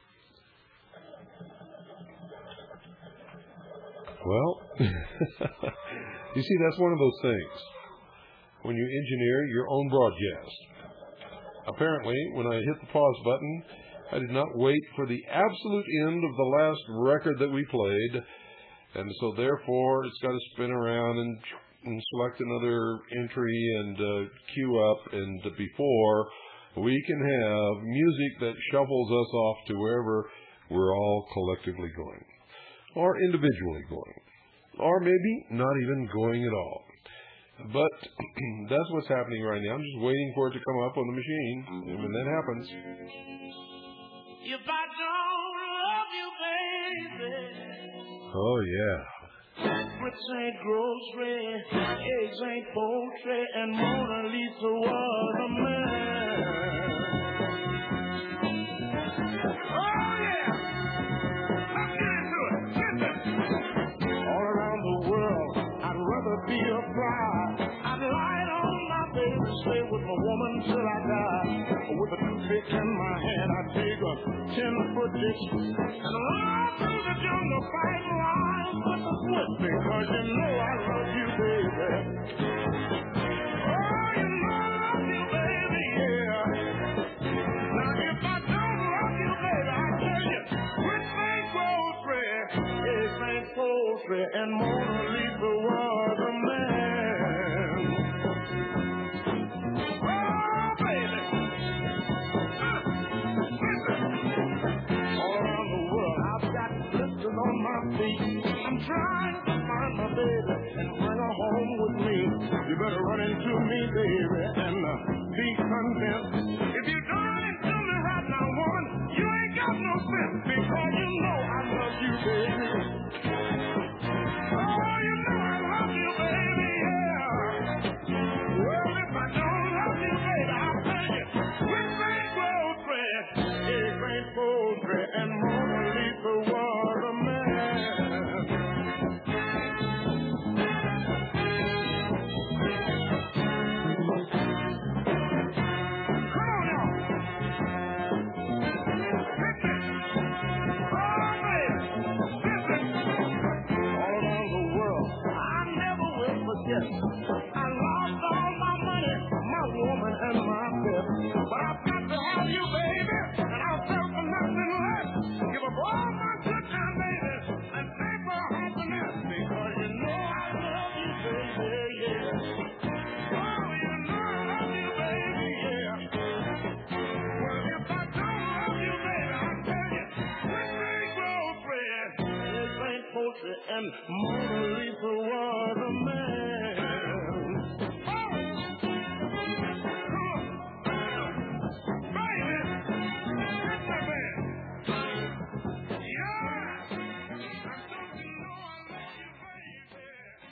Well, you see, that's one of those things when you engineer your own broadcast. Apparently, when I hit the pause button, I did not wait for the absolute end of the last record that we played, and so therefore it's got to spin around and select another entry and queue up, and before we can have music that shuffles us off to wherever we're all collectively going, or individually going, or maybe not even going at all. But that's what's happening right now. I'm just waiting for it to come up on the machine. And when that happens... If I don't love you, baby. Oh, yeah. Bricks ain't grocery, eggs ain't poultry, and Mona Lisa was a man. Oh, yeah. Let's get into it. Listen. All around the world, I'd rather be a fly. I'd lie on my bed and stay with my woman till I die. With a toothpick in my hand, I'd dig a 10-foot ditch and run through the jungle fighting lions with the foot, because you know I love you, baby. Oh, you know I love you, baby, yeah. Now if I don't love you, baby, I tell you, which ain't grocery, eggs ain't poultry, and Mona Lisa was a man. Oh, baby. All around the world, I've got blisters on my feet. I'm trying to find my baby and bring her home with me. You better run into me, baby, and be convinced. If you don't run into me right now, woman, you ain't got no sense, because you know I love you, baby. Oh, you know I love you, baby, yeah. Well, if I don't love you, baby, I'll tell you, which ain't grocery, eggs ain't poultry, and Mona Lisa was a man. Come on yes. I lost all my money, my woman, and my pet. But I've got to have you, baby, and I'll sell for nothing less. Give up all my good time, baby, and pay for happiness. Because you know I love you, baby, yeah. Oh, you know I love you, baby, yeah. Well, if I don't love you, baby, I tell you, when they grow friends, this ain't Porsche and Mona Lisa was a man. Oh, come on, baby, hit my band. Yeah, I don't you know I love you, baby.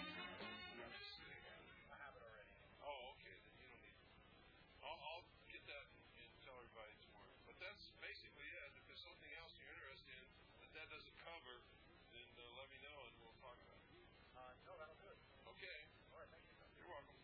Oh, okay. Then you don't need it. I'll get that and tell everybody tomorrow. But that's basically it. If there's something else you're interested in that doesn't cover, then let me know and we'll talk about it. No, that'll do it. Okay. All right, thank you. You're welcome.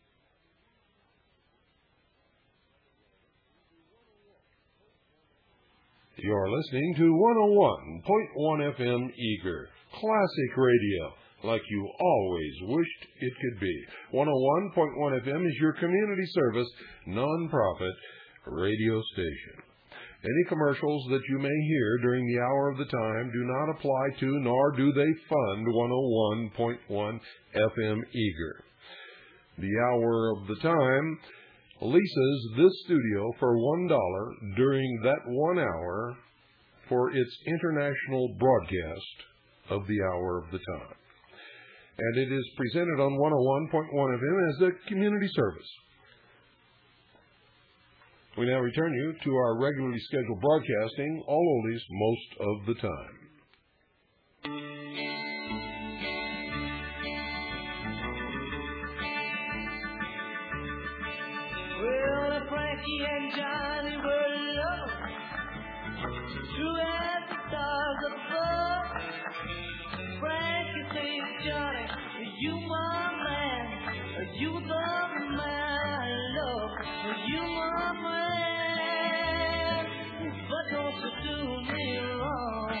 You're listening to 101.1 FM Eager, classic radio, like you always wished it could be. 101.1 FM is your community service, non-profit radio station. Any commercials that you may hear during the hour of the time do not apply to, nor do they fund 101.1 FM Eager. The hour of the time leases this studio for $1 during that 1 hour for its international broadcast of the hour of the time. And it is presented on 101.1 FM as a community service. We now return you to our regularly scheduled broadcasting, all oldies most of the time. Well, Frankie and Johnny were lovers, true as the stars above. Frankie said, Johnny, you my man, you the man I love, you my man, but don't you do me wrong.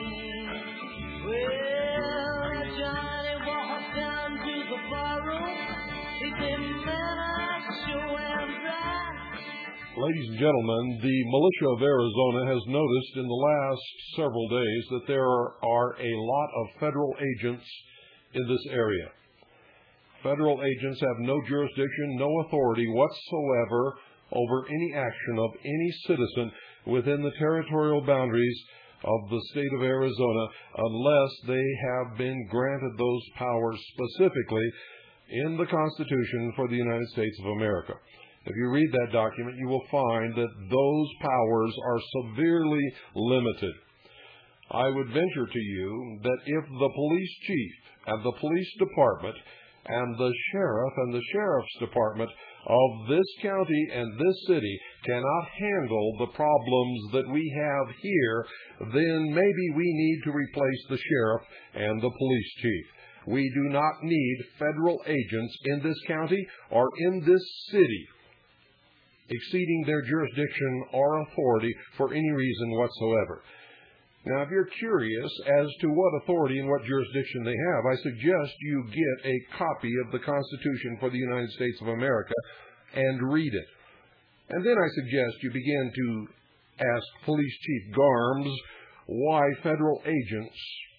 Well, Johnny walked down to the barroom, he said, man, I sure am dry. Ladies and gentlemen, the militia of Arizona has noticed in the last several days that there are a lot of federal agents in this area. Federal agents have no jurisdiction, no authority whatsoever over any action of any citizen within the territorial boundaries of the state of Arizona unless they have been granted those powers specifically in the Constitution for the United States of America. If you read that document, you will find that those powers are severely limited. I would venture to you that if the police chief and the police department and the sheriff and the sheriff's department of this county and this city cannot handle the problems that we have here, then maybe we need to replace the sheriff and the police chief. We do not need federal agents in this county or in this city exceeding their jurisdiction or authority for any reason whatsoever. Now, if you're curious as to what authority and what jurisdiction they have, I suggest you get a copy of the Constitution for the United States of America and read it. And then I suggest you begin to ask Police Chief Garms why federal agents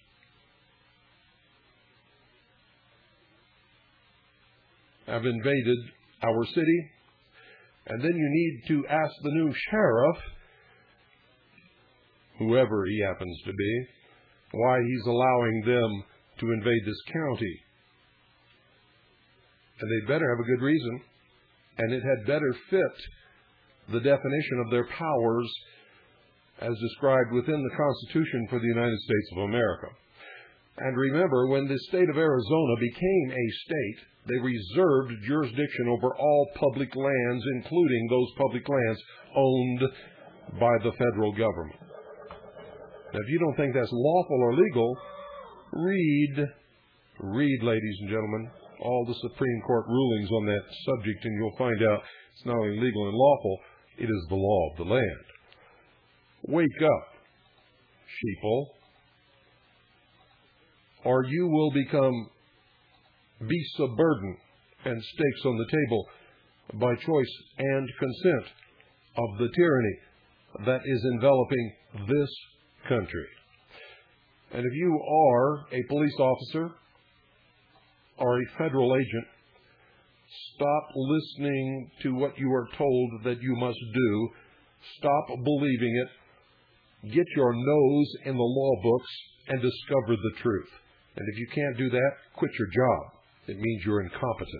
have invaded our city. And then you need to ask the new sheriff, whoever he happens to be, why he's allowing them to invade this county. And they'd better have a good reason, and it had better fit the definition of their powers as described within the Constitution for the United States of America. And remember, when the state of Arizona became a state, they reserved jurisdiction over all public lands, including those public lands owned by the federal government. Now, if you don't think that's lawful or legal, read, ladies and gentlemen, all the Supreme Court rulings on that subject, and you'll find out it's not only legal and lawful, it is the law of the land. Wake up, sheeple, or you will become beasts of burden and stakes on the table by choice and consent of the tyranny that is enveloping this country. And if you are a police officer or a federal agent, stop listening to what you are told that you must do. Stop believing it. Get your nose in the law books and discover the truth. And if you can't do that, quit your job. It means you're incompetent.